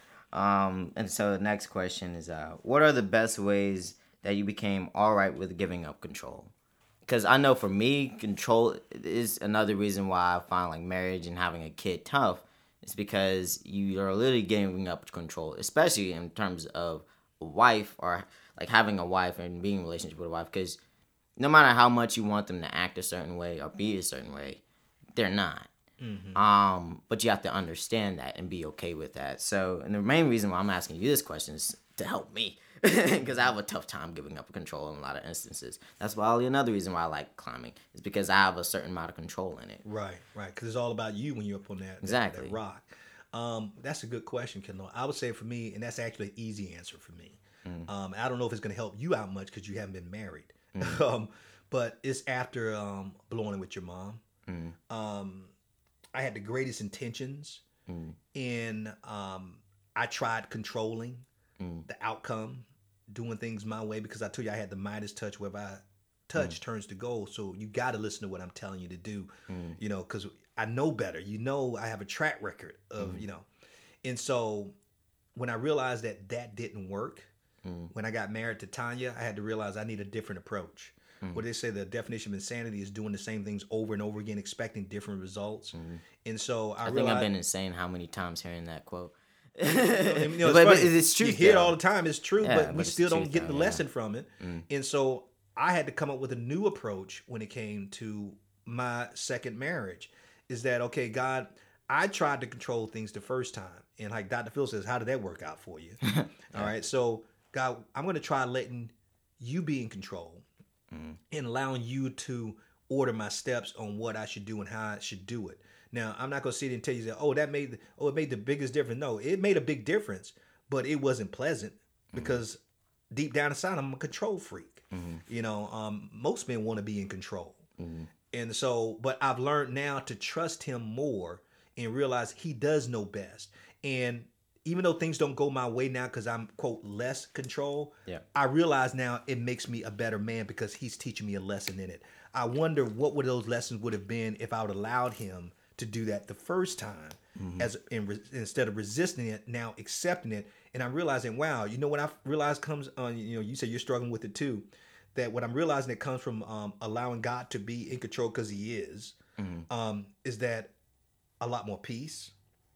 Um, and so the next question is, uh, what are the best ways that you became all right with giving up control? Because I know for me, control is another reason why I find like marriage and having a kid tough. It's because you are literally giving up control, especially in terms of a wife or like having a wife and being in a relationship with a wife. Because no matter how much you want them to act a certain way or be a certain way, they're not. Mm-hmm. Um, but you have to understand that and be okay with that. So, and the main reason why I'm asking you this question is to help me, because I have a tough time giving up control in a lot of instances. That's probably another reason why I like climbing, is because I have a certain amount of control in it. Right, right. Because it's all about you when you're up on that, exactly. that, that rock. Um, that's a good question, Kendall. I would say for me, and that's actually an easy answer for me. Mm. Um, I don't know if it's going to help you out much because you haven't been married, mm. um, but it's after um, blowing it with your mom. Mm. Um, I had the greatest intentions, mm. and um, I tried controlling mm. the outcome, doing things my way, because I told you I had the Midas touch, where if I touch mm. turns to gold. So you got to listen to what I'm telling you to do, mm. you know, because I know better. You know, I have a track record of, mm. you know, and so when I realized that that didn't work, mm. when I got married to Tanya, I had to realize I need a different approach. Mm. What they say, the definition of insanity is doing the same things over and over again, expecting different results. Mm. And so I, I think realized, I've been insane how many times hearing that quote. you know, it's, but, but it's, it's true. You hear it all the time. It's true, yeah, but we but still don't truth, get the though, lesson yeah. from it. Mm. And so I had to come up with a new approach when it came to my second marriage. Is that, okay, God, I tried to control things the first time. And like Doctor Phil says, how did that work out for you? yeah. All right. So God, I'm going to try letting you be in control. Mm-hmm. And allowing you to order my steps on what I should do and how I should do it. Now, I'm not going to sit and tell you that, oh, that made the, oh, it made the biggest difference. No, it made a big difference, but it wasn't pleasant because mm-hmm. deep down inside, I'm a control freak. Mm-hmm. You know, um, most men want to be in control. Mm-hmm. And so, but I've learned now to trust him more and realize he does know best. And even though things don't go my way now because I'm, quote, less control, yeah. I realize now it makes me a better man because he's teaching me a lesson in it. I wonder what would those lessons would have been if I would have allowed him to do that the first time, mm-hmm. as in, instead of resisting it, now accepting it. And I'm realizing, wow, you know what I realized comes on, you know, you say you're struggling with it too, that what I'm realizing it comes from um, allowing God to be in control because he is, mm-hmm. um, is that a lot more peace.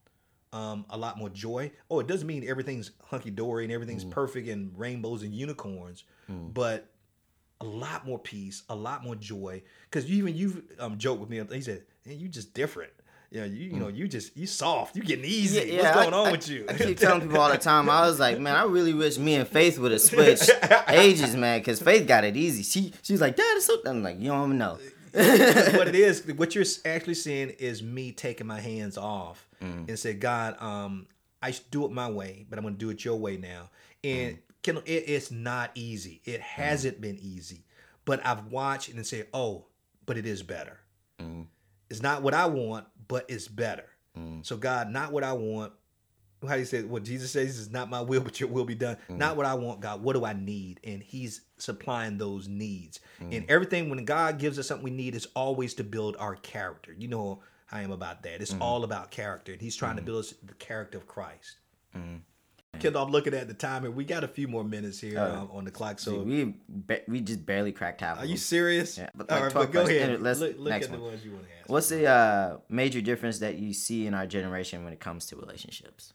Um, a lot more joy. Oh, it doesn't mean everything's hunky-dory and everything's mm. perfect and rainbows and unicorns, mm. but a lot more peace, a lot more joy. Because you, even you've um, joked with me. He said, "Man, you just different. You know, you, you mm. know, you just you soft. You getting easy. Yeah, yeah, What's going I, on I, with you?" I keep telling people all the time. I was like, man, I really wish me and Faith would have switched ages, man. Because Faith got it easy. She she's like, Dad, it's so. I'm like, you don't even know. What it is, what you're actually seeing is me taking my hands off mm. and say, God, um, I should do it my way, but I'm going to do it your way now. And mm. Kendall, it, it's not easy. It hasn't mm. been easy. But I've watched and say, oh, but it is better. Mm. It's not what I want, but it's better. Mm. So God, not what I want. How do you say what Jesus says is not my will, but your will be done. Mm. Not what I want, God. What do I need? And he's supplying those needs. Mm. And everything, when God gives us something we need, is always to build our character. You know how I am about that. It's mm. all about character. And he's trying mm. to build us the character of Christ. Mm. Kendall, I'm looking at the time, and we got a few more minutes here uh, um, on the clock. So we ba- we just barely cracked half. Are you serious? Yeah, but like all right, but go ahead. Let's look, look next at one. the ones you want to ask. What's the uh, major difference that you see in our generation when it comes to relationships?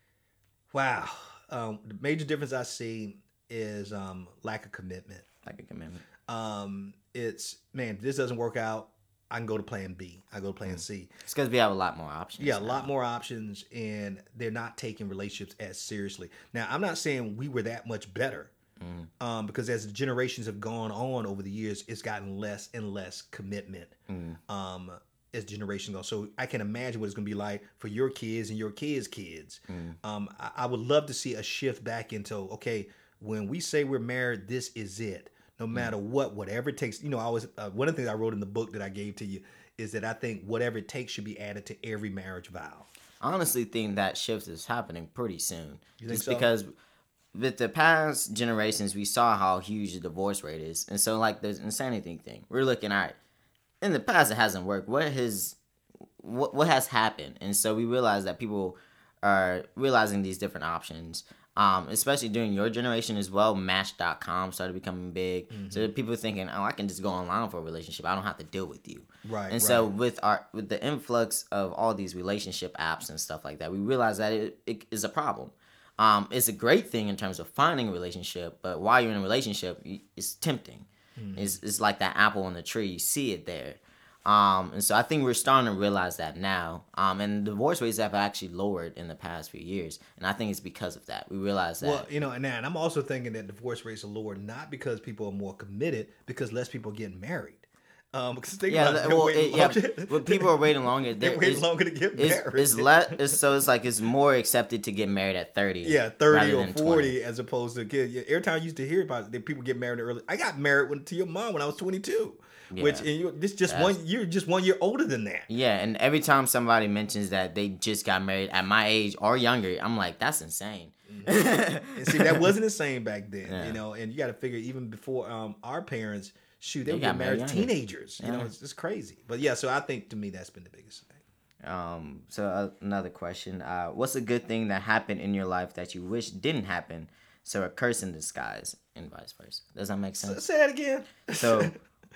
Wow, um, the major difference I see is um, lack of commitment. Lack of commitment. Um, it's man, if this doesn't work out, I can go to plan B. I go to plan mm. C. It's because we have a lot more options. Yeah, a now. lot more options, and they're not taking relationships as seriously. Now, I'm not saying we were that much better, mm. um, because as the generations have gone on over the years, it's gotten less and less commitment mm. um, as generation goes. So I can imagine what it's going to be like for your kids and your kids' kids. Mm. Um, I, I would love to see a shift back into, okay, when we say we're married, this is it. No matter what, whatever it takes. You know, I was uh, one of the things I wrote in the book that I gave to you is that I think whatever it takes should be added to every marriage vow. I honestly think that shift is happening pretty soon. You think Just so? Because with the past generations, we saw how huge the divorce rate is. And so, like, the insanity thing, we're looking at, in the past, it hasn't worked. What has, what, what has happened? And so we realize that people are realizing these different options. Um, especially during your generation as well, Match dot com started becoming big. Mm-hmm. So people thinking, oh, I can just go online for a relationship. I don't have to deal with you. Right. And right. so with our with the influx of all these relationship apps and stuff like that, we realize that it, it is a problem. Um, it's a great thing in terms of finding a relationship, but while you're in a relationship, it's tempting. Mm-hmm. It's it's like that apple on the tree. You see it there. Um, and so I think we're starting to realize that now. Um, and divorce rates have actually lowered in the past few years. And I think it's because of that. We realize that. Well, you know, and, and I'm also thinking that divorce rates are lower not because people are more committed, because less people are getting married. Um, because think yeah, about it, well, it, yeah, but people are waiting longer. They're waiting longer to get it's, married. It's less, it's, so it's like it's more accepted to get married at thirty. Yeah, thirty or forty twenty. As opposed to kid. Yeah, every time I used to hear about it, that people get married early. I got married when, to your mom when I was twenty-two. Yeah. Which and you, this just That's, one you're just one year older than that. Yeah, and every time somebody mentions that they just got married at my age or younger, I'm like, that's insane. Mm-hmm. And see, that wasn't insane back then, yeah. you know. And you got to figure even before um, our parents, shoot, they, they got married, married teenagers. Yeah. You know, it's, it's crazy. But yeah, so I think to me that's been the biggest thing. Um. So uh, another question: uh, what's a good thing that happened in your life that you wish didn't happen? So a curse in disguise, and vice versa. Does that make sense? Say it again. So.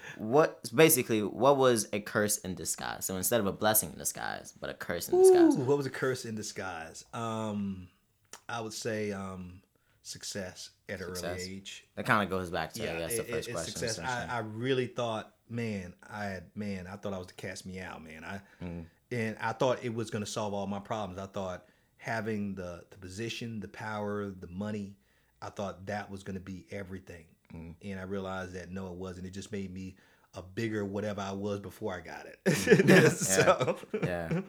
What basically what was a curse in disguise? So instead of a blessing in disguise, but a curse in disguise. Ooh, what was a curse in disguise? Um, I would say um, success at an early age. That kind of goes back to yeah, I guess it, the first it, question. Success. I, I really thought, man, I had man, I thought I was to cast me out, man. I mm. and I thought it was going to solve all my problems. I thought having the the position, the power, the money, I thought that was going to be everything. Mm. And I realized that no, it wasn't. It just made me a bigger whatever I was before I got it. yeah. so. yeah.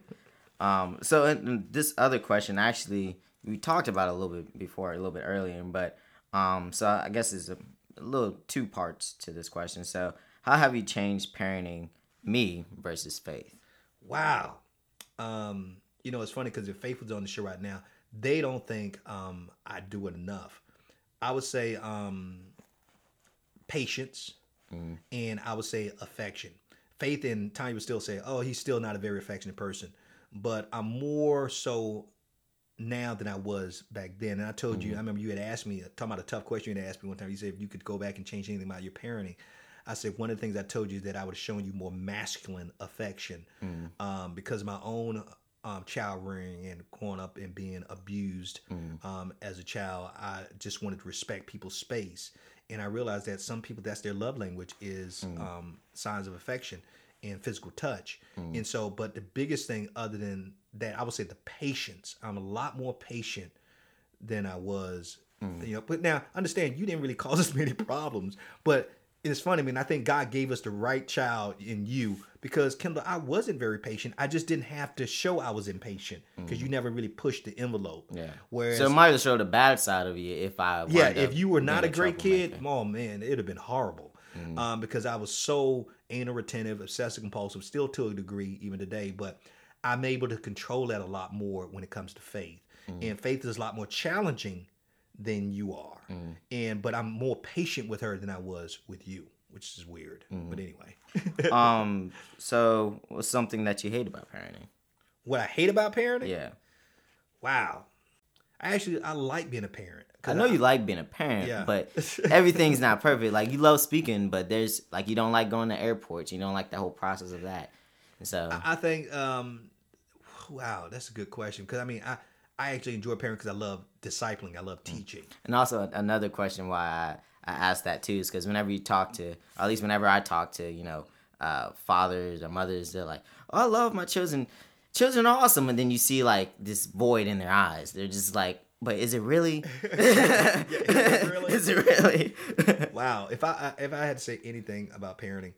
Um. So in this other question, actually, we talked about it a little bit before, a little bit earlier, but um. So I guess it's a, a little two parts to this question. So how have you changed parenting me versus Faith? Wow. Um. You know, it's funny because if Faith was on the show right now, they don't think um I do it enough. I would say um. patience, mm. and I would say affection. Faith and Tanya would still say, oh, he's still not a very affectionate person. But I'm more so now than I was back then. And I told mm-hmm. you, I remember you had asked me, talking about a tough question you had asked me one time. You said if you could go back and change anything about your parenting. I said one of the things I told you is that I would have shown you more masculine affection mm. um, because of my own um, child rearing and growing up and being abused mm. um, as a child. I just wanted to respect people's space. And I realized that some people, that's their love language is mm. um, signs of affection and physical touch. Mm. And so, but the biggest thing other than that, I would say the patience. I'm a lot more patient than I was, mm. you know, but now understand you didn't really cause us many problems, but it's funny. I mean, I think God gave us the right child in you because, Kendall, I wasn't very patient. I just didn't have to show I was impatient because mm. you never really pushed the envelope. Yeah. Whereas, so it might have showed the bad side of you if I. Yeah, if you were not a great kid, oh man, it'd have been horrible. Mm. Um, because I was so anal retentive, obsessive compulsive, still to a degree even today. But I'm able to control that a lot more when it comes to faith, mm. and faith is a lot more challenging than you are. Mm. And but I'm more patient with her than I was with you, which is weird. Mm. But anyway. um. So, what's something that you hate about parenting? What I hate about parenting? Yeah. Wow. I actually I like being a parent. I know I, you like being a parent, yeah. but everything's not perfect. Like you love speaking, but there's like you don't like going to airports. You don't like the whole process of that. And so I, I think, um, wow, that's a good question because I mean I. I actually enjoy parenting because I love discipling. I love teaching. And also another question why I, I asked that too is because whenever you talk to, or at least whenever I talk to, you know, uh, fathers or mothers, they're like, oh, I love my children. Children are awesome. And then you see like this void in their eyes. They're just like, but is it really? yeah, is it really? Is it really? Wow. If I if I had to say anything about parenting,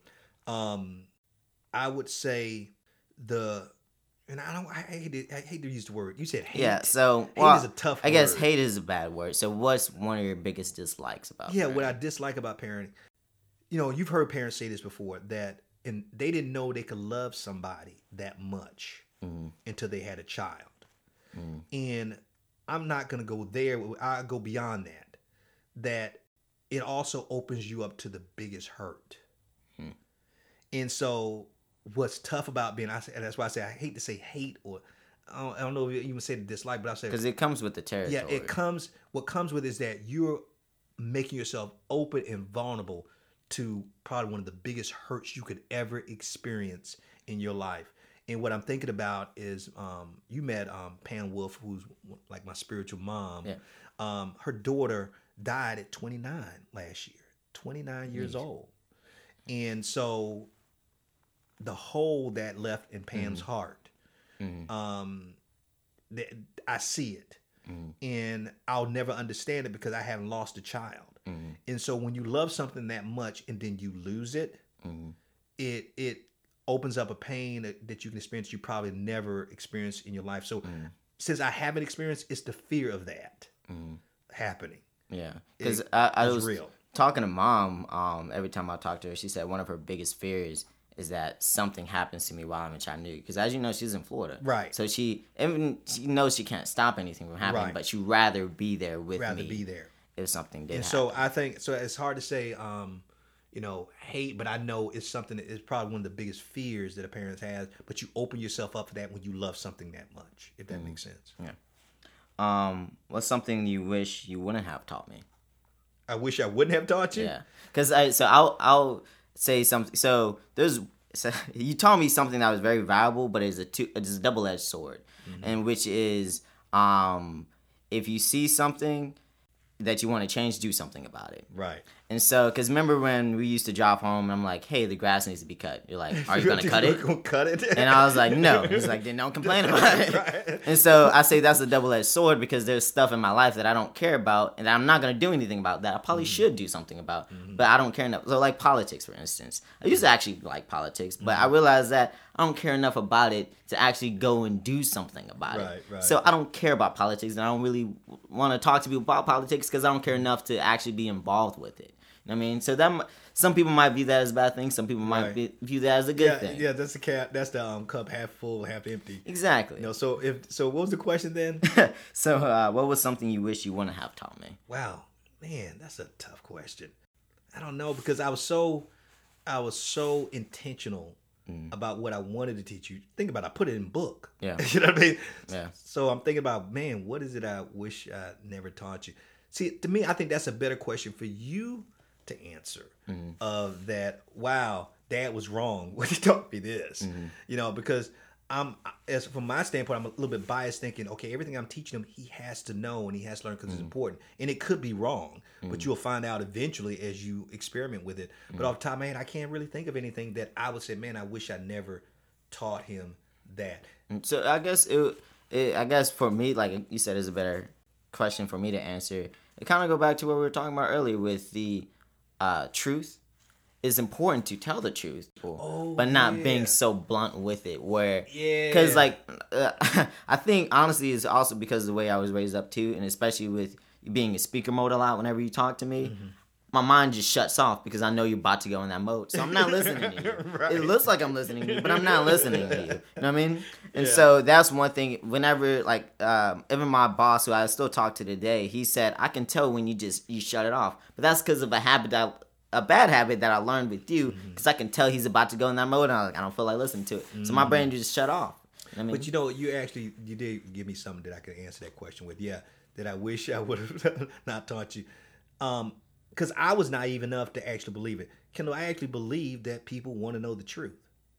um, I would say the... And I don't. I hate. To, I hate to use the word. You said hate. Yeah. So hate well, is a tough. I word. guess hate is a bad word. So what's one of your biggest dislikes about? Yeah, parenting? What I dislike about parenting, you know, you've heard parents say this before that, and they didn't know they could love somebody that much mm-hmm. until they had a child. Mm-hmm. And I'm not gonna go there. I go beyond that. That it also opens you up to the biggest hurt. Mm-hmm. And so. What's tough about being, I say, that's why I say I hate to say hate or I don't, I don't know if you even say the dislike, but I say because it comes with the territory. Yeah, it comes. What comes with is that you're making yourself open and vulnerable to probably one of the biggest hurts you could ever experience in your life. And what I'm thinking about is um, you met um, Pam Wolf, who's like my spiritual mom. Yeah. Um, her daughter died at twenty-nine last year, twenty-nine years mm-hmm. old, and so. The hole that left in Pam's mm-hmm. heart, mm-hmm. um, th- I see it, mm-hmm. and I'll never understand it because I haven't lost a child. Mm-hmm. And so when you love something that much and then you lose it, mm-hmm. it it opens up a pain that, that you can experience you probably never experienced in your life. So mm-hmm. since I haven't experienced, it's the fear of that mm-hmm. happening. Yeah, because I, I was real. talking to mom. Um, every time I talk to her, she said one of her biggest fears is that something happens to me while I'm in Chattanooga. Because as you know, she's in Florida. Right. So she even she knows she can't stop anything from happening, right. but she'd rather be there with rather me. Rather be there. If something did and happen. So I think, so it's hard to say, um, you know, hate, but I know it's something that is probably one of the biggest fears that a parent has, but you open yourself up for that when you love something that much, if that mm. makes sense. Yeah. Um, what's something you wish you wouldn't have taught me? I wish I wouldn't have taught you? Yeah. Because I, so I'll, I'll say something. So there's, So you taught me something that was very valuable, but it's a two, it's a double-edged sword, mm-hmm. and which is um, if you see something that you want to change, do something about it. Right. And so, because remember when we used to drive home, and I'm like, hey, the grass needs to be cut. You're like, are you going to cut it? Gonna cut it? And I was like, no. He's like, then don't complain about it. Right. And so I say that's a double-edged sword because there's stuff in my life that I don't care about and that I'm not going to do anything about that I probably mm-hmm. should do something about, mm-hmm. but I don't care enough. So like politics, for instance. I used to actually like politics, but mm-hmm. I realized that I don't care enough about it to actually go and do something about right, it. Right. So I don't care about politics, and I don't really want to talk to people about politics because I don't care enough to actually be involved with it. You know what I mean? So that some people might view that as a bad thing. Some people might right. view that as a good yeah, thing. Yeah, that's the cap. That's the um, cup half full, half empty. Exactly. You know, so if so, what was the question then? so, uh, what was something you wish you wouldn't have taught me? Wow, man, that's a tough question. I don't know because I was so, I was so intentional mm. about what I wanted to teach you. Think about it, I put it in book. Yeah. You know what I mean? Yeah. So I'm thinking about, man, what is it I wish I never taught you? See, to me, I think that's a better question for you to answer. Mm-hmm. Of that, wow, Dad was wrong when he taught me this. Mm-hmm. You know, because I'm, as from my standpoint, I'm a little bit biased, thinking, okay, everything I'm teaching him, he has to know and he has to learn because mm-hmm. it's important, and it could be wrong, mm-hmm. but you'll find out eventually as you experiment with it. Mm-hmm. But off the top of my head, I can't really think of anything that I would say, man, I wish I never taught him that. So I guess it, it I guess for me, like you said, is a better question for me to answer. It kind of go back to what we were talking about earlier with the uh, truth it's important to tell the truth, Oh, but not yeah. being so blunt with it. Where, Yeah. because like, uh, I think honestly it's also because of the way I was raised up too, and especially with being in speaker mode a lot. Whenever you talk to me, mm-hmm. my mind just shuts off because I know you're about to go in that mode. So I'm not listening to you. Right. It looks like I'm listening to you, but I'm not listening to you. You know what I mean? And yeah. so that's one thing. Whenever, like, um, even my boss, who I still talk to today, he said, I can tell when you just, you shut it off. But that's because of a habit that, a bad habit that I learned with you, because mm-hmm. I can tell he's about to go in that mode, and I'm like, I don't feel like listening to it. Mm-hmm. So my brain just shut off. You know what I mean? But you know, you actually, you did give me something that I could answer that question with. Yeah, that I wish I would have not taught you. Um, Because I was naive enough to actually believe it. Kendall, I actually believe that people want to know the truth.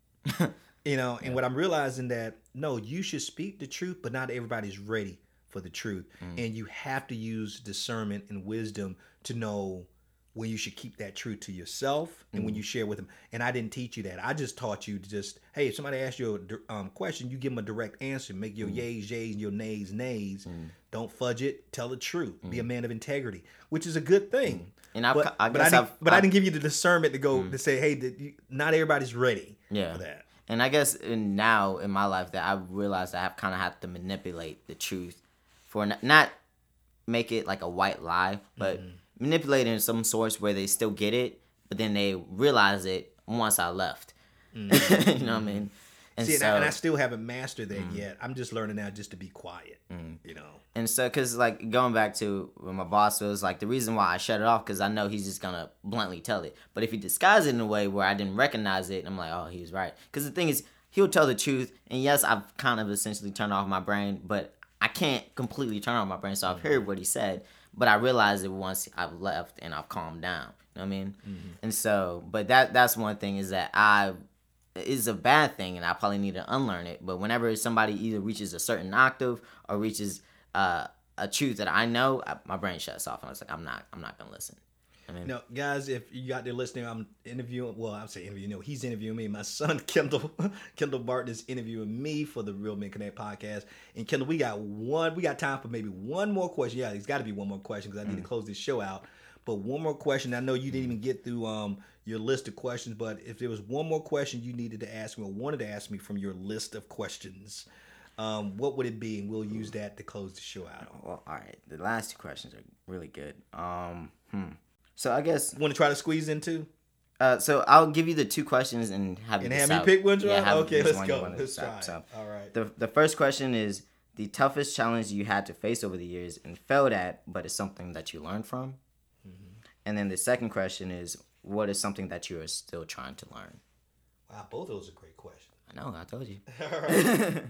You know, and yeah. what I'm realizing that, no, you should speak the truth, but not everybody's ready for the truth. Mm. And you have to use discernment and wisdom to know when you should keep that truth to yourself and mm. when you share with them. And I didn't teach you that. I just taught you to just, hey, if somebody asks you a um, question, you give them a direct answer. Make your mm. yays, yays, and your nays, nays. Mm. Don't fudge it. Tell the truth. Mm. Be a man of integrity, which is a good thing. Mm. And I've, but, I but, guess I didn't, I've, but I've, I didn't give you the discernment to go mm. to say, hey, that you, not everybody's ready yeah. for that. And I guess in, now in my life that I've realized I have kind of have to manipulate the truth for not, not make it like a white lie, but mm-hmm. manipulate it in some source where they still get it, but then they realize it once I left. Mm-hmm. You know what I mean? And See, so, and I, and I still haven't mastered that mm. yet. I'm just learning now just to be quiet, mm. you know? And so, because, like, going back to when my boss was, like, the reason why I shut it off, because I know he's just going to bluntly tell it. But if he disguised it in a way where I didn't recognize it, I'm like, oh, he was right. Because the thing is, he'll tell the truth, and yes, I've kind of essentially turned off my brain, but I can't completely turn off my brain, so I've heard what he said, but I realized it once I've left and I've calmed down. You know what I mean? Mm-hmm. And so, but that that's one thing is that I... is a bad thing, and I probably need to unlearn it. But whenever somebody either reaches a certain octave or reaches uh, a truth that I know, I, my brain shuts off, and I was like, I'm not, I'm not gonna listen. I mean, now, guys, if you got there listening, I'm interviewing. Well, I'm saying interviewing. No, he's interviewing me. My son Kendall, Kendall Barton is interviewing me for the Real Men Connect podcast. And Kendall, we got one. We got time for maybe one more question. Yeah, there's got to be one more question because I need mm. to close this show out. But one more question. I know you didn't even get through um, your list of questions, but if there was one more question you needed to ask me or wanted to ask me from your list of questions, um, what would it be? And we'll use that to close the show out. Well, all right. The last two questions are really good. Um, hmm. So I guess... Want to try to squeeze in two? Uh, so I'll give you the two questions and have you And have decide. me pick one, yeah, have Okay, let's one go. Let's decide. try it. So, all right. The, the first question is the toughest challenge you had to face over the years and failed at, but it's something that you learned from. And then the second question is, what is something that you are still trying to learn? Wow, both of those are great questions. I know, I told you. All right.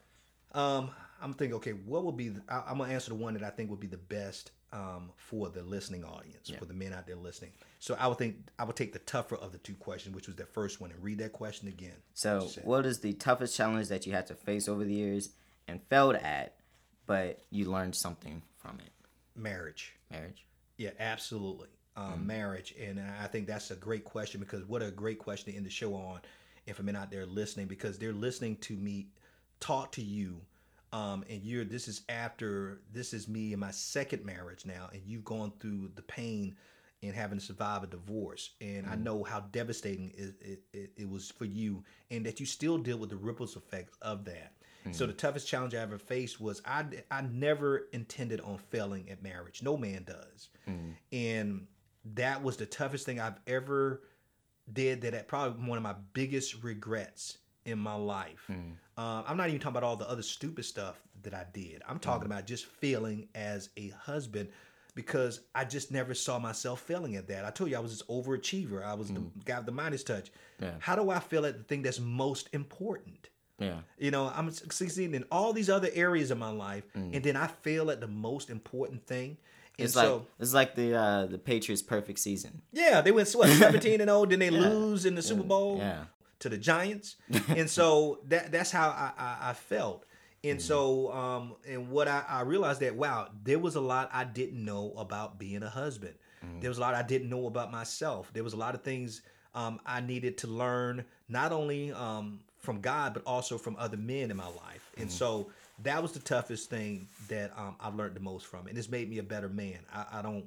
um, I'm thinking, okay, what would be, the, I, I'm going to answer the one that I think would be the best um, for the listening audience, yeah. for the men out there listening. So I would think, I would take the tougher of the two questions, which was the first one, and read that question again. So what is the toughest challenge that you had to face over the years and failed at, but you learned something from it? Marriage. Marriage? Yeah, absolutely. Um, mm-hmm. Marriage, and I think that's a great question because what a great question to end the show on, and for men out there listening, because they're listening to me talk to you, um, and you're this is after this is me in my second marriage now, and you've gone through the pain and having to survive a divorce, and mm-hmm. I know how devastating it, it, it, it was for you, and that you still deal with the ripples effects of that. Mm-hmm. So the toughest challenge I ever faced was I I never intended on failing at marriage. No man does, mm-hmm. and that was the toughest thing I've ever did. That probably one of my biggest regrets in my life. Mm. Uh, I'm not even talking about all the other stupid stuff that I did. I'm talking mm. about just failing as a husband because I just never saw myself failing at that. I told you I was this overachiever. I was mm. the guy with the Midas touch. Yeah. How do I fail at the thing that's most important? Yeah. You know, I'm succeeding in all these other areas of my life, mm. and then I fail at the most important thing. And it's so, like it's like the uh, the Patriots' perfect season. Yeah, they went what seventeen and oh, then they yeah. lose in the Super Bowl yeah. to the Giants, and so that that's how I, I, I felt. And mm. so, um, and what I, I realized that wow, there was a lot I didn't know about being a husband. Mm. There was a lot I didn't know about myself. There was a lot of things um, I needed to learn, not only um, from God but also from other men in my life. And mm. so. That was the toughest thing that um, I've learned the most from, and it's made me a better man. I, I don't,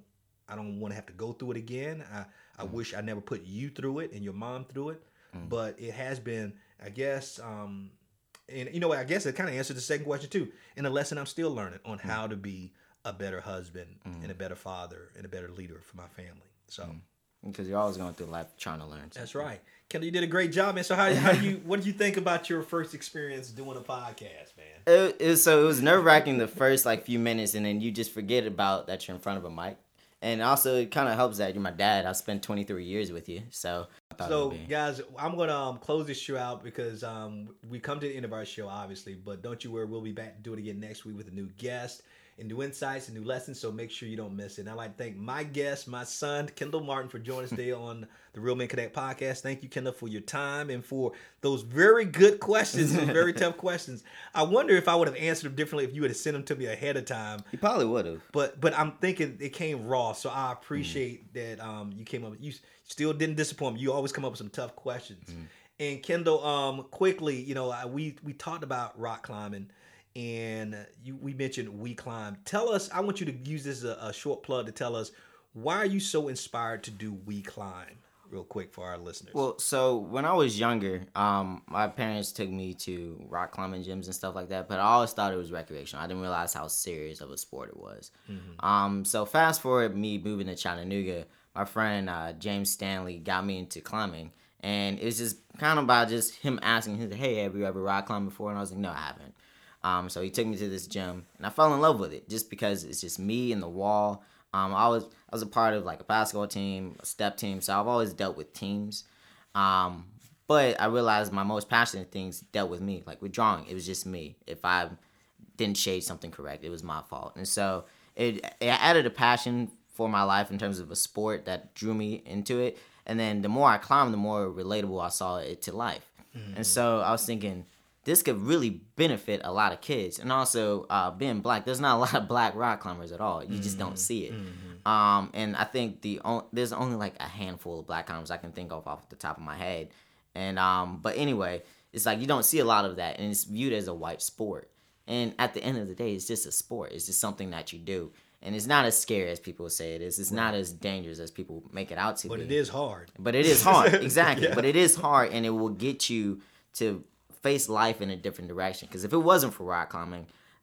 I don't want to have to go through it again. I, I mm. wish I never put you through it and your mom through it. Mm. But it has been, I guess, um, and you know, I guess it kind of answers the second question too. And a lesson I'm still learning on mm. how to be a better husband mm. and a better father and a better leader for my family. So. Mm. Because you're always going through life trying to learn something. That's right. Kendall, you did a great job, man. So how, how you what did you think about your first experience doing a podcast, man? It, it, so it was nerve-wracking the first like few minutes, and then you just forget about that you're in front of a mic. And also, it kind of helps that you're my dad. I spent twenty-three years with you, so. So, guys, I'm going to um, close this show out because um, we come to the end of our show, obviously. But don't you worry, we'll be back to do it again next week with a new guest and new insights and new lessons, so make sure you don't miss it. And I'd like to thank my guest, my son, Kendall Martin, for joining us today on the Real Men Connect podcast. Thank you, Kendall, for your time and for those very good questions, those very tough questions. I wonder if I would have answered them differently if you would have sent them to me ahead of time. You probably would have. But but I'm thinking it came raw, so I appreciate mm. that um, you came up. You still didn't disappoint me. You always come up with some tough questions. Mm. And Kendall, um, quickly, you know, I, we we talked about rock climbing. And you, we mentioned We Climb. Tell us, I want you to use this as a, a short plug to tell us, why are you so inspired to do We Climb, real quick for our listeners? Well, so when I was younger, um, my parents took me to rock climbing gyms and stuff like that, but I always thought it was recreational. I didn't realize how serious of a sport it was. Mm-hmm. Um, so fast forward me moving to Chattanooga, my friend uh, James Stanley got me into climbing. And it's just kind of by just him asking, he's like, hey, have you ever rock climbed before? And I was like, no, I haven't. Um, so he took me to this gym, and I fell in love with it just because it's just me and the wall. Um, I was I was a part of like a basketball team, a step team, so I've always dealt with teams. Um, but I realized my most passionate things dealt with me, like with drawing. It was just me. If I didn't shade something correct, it was my fault. And so it, it added a passion for my life in terms of a sport that drew me into it. And then the more I climbed, the more relatable I saw it to life. Mm-hmm. And so I was thinking, this could really benefit a lot of kids. And also, uh, being black, there's not a lot of black rock climbers at all. You mm-hmm. just don't see it. Mm-hmm. Um, and I think the on, there's only like a handful of black climbers I can think of off the top of my head. And um, but anyway, it's like you don't see a lot of that, and it's viewed as a white sport. And at the end of the day, it's just a sport. It's just something that you do. And it's not as scary as people say it is. It's right. not as dangerous as people make it out to but be. But it is hard. But it is hard, exactly. yeah. But it is hard, and it will get you to face life in a different direction. Because if it wasn't for rock climbing,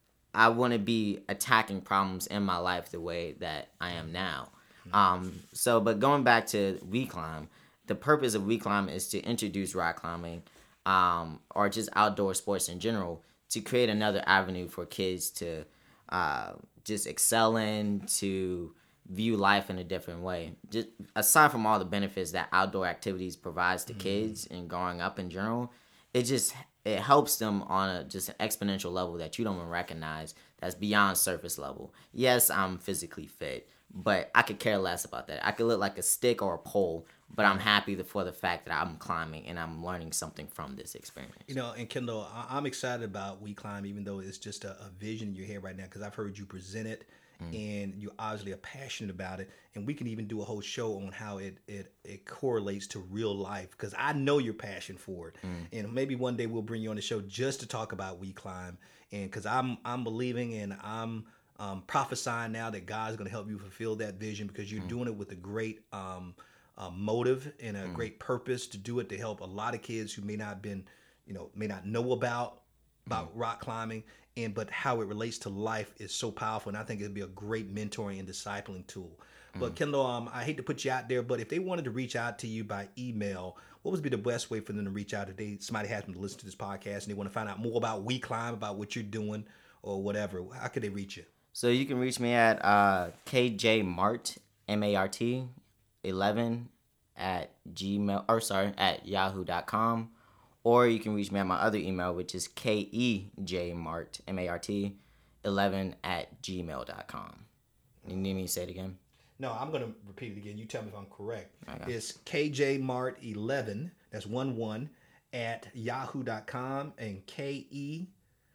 I wouldn't be attacking problems in my life the way that I am now. Mm-hmm. Um, so, but going back to We Climb, the purpose of We Climb is to introduce rock climbing, um, or just outdoor sports in general, to create another avenue for kids to uh, just excel in, to view life in a different way. Just aside from all the benefits that outdoor activities provides to mm-hmm. kids and growing up in general, it just it helps them on a just an exponential level that you don't even recognize, that's beyond surface level. Yes, I'm physically fit, but I could care less about that. I could look like a stick or a pole, but I'm happy for the fact that I'm climbing and I'm learning something from this experience. You know, and Kendall, I'm excited about We Climb, even though it's just a, a vision in your head right now, because I've heard you present it. Mm. And you obviously are passionate about it, and we can even do a whole show on how it it, it correlates to real life, because I know your passion for it. Mm. And maybe one day we'll bring you on the show just to talk about We Climb, and because I'm I'm believing and I'm um, prophesying now that God's going to help you fulfill that vision, because you're mm. doing it with a great um, uh, motive and a mm. great purpose to do it, to help a lot of kids who may not been you know may not know about about mm. rock climbing. And but how it relates to life is so powerful, and I think it'd be a great mentoring and discipling tool. Mm. But Kendall, um, I hate to put you out there, but if they wanted to reach out to you by email, what would be the best way for them to reach out if they somebody has them to listen to this podcast and they want to find out more about We Climb, about what you're doing, or whatever? How could they reach you? So you can reach me at uh, K J Mart M A R T eleven at gmail or sorry at yahoo dot com. Or you can reach me at my other email, which is K E J Mart, M A R T, eleven at gmail dot com. You need me to say it again? No, I'm going to repeat it again. You tell me if I'm correct. Okay. It's K J Mart eleven, that's one one, at yahoo dot com, and K E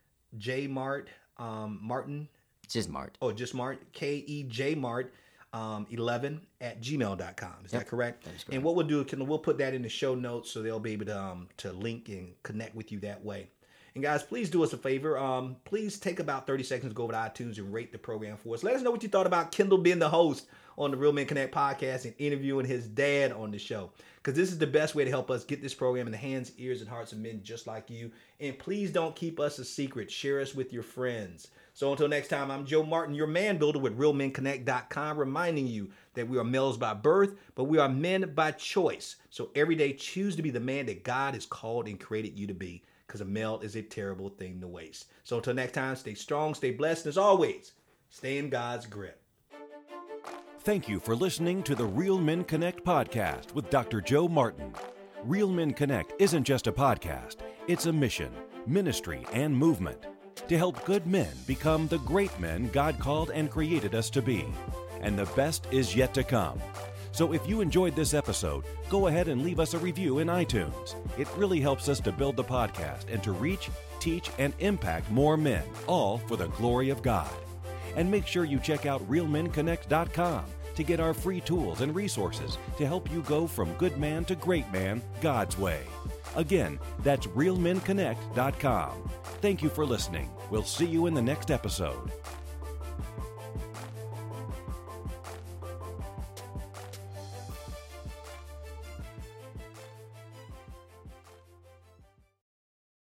J Mart, um, Martin. Just Mart. Oh, just Mart. K E J Mart. Um, eleven at gmail dot com. Is yep, that correct? That is correct. And what we'll do, we'll put that in the show notes so they'll be able to um, to link and connect with you that way. And guys, please do us a favor. Um, please take about thirty seconds to go over to iTunes and rate the program for us. Let us know what you thought about Kendall being the host on the Real Men Connect podcast and interviewing his dad on the show. Because this is the best way to help us get this program in the hands, ears, and hearts of men just like you. And please don't keep us a secret. Share us with your friends. So until next time, I'm Joe Martin, your man builder with real men connect dot com, reminding you that we are males by birth, but we are men by choice. So every day, choose to be the man that God has called and created you to be, because a male is a terrible thing to waste. So until next time, stay strong, stay blessed, and as always, stay in God's grip. Thank you for listening to the Real Men Connect podcast with Doctor Joe Martin. Real Men Connect isn't just a podcast, it's a mission, ministry, and movement to help good men become the great men God called and created us to be. And the best is yet to come. So if you enjoyed this episode, go ahead and leave us a review in iTunes. It really helps us to build the podcast and to reach, teach, and impact more men, all for the glory of God. And make sure you check out real men connect dot com to get our free tools and resources to help you go from good man to great man God's way. Again, that's real men connect dot com. Thank you for listening. We'll see you in the next episode.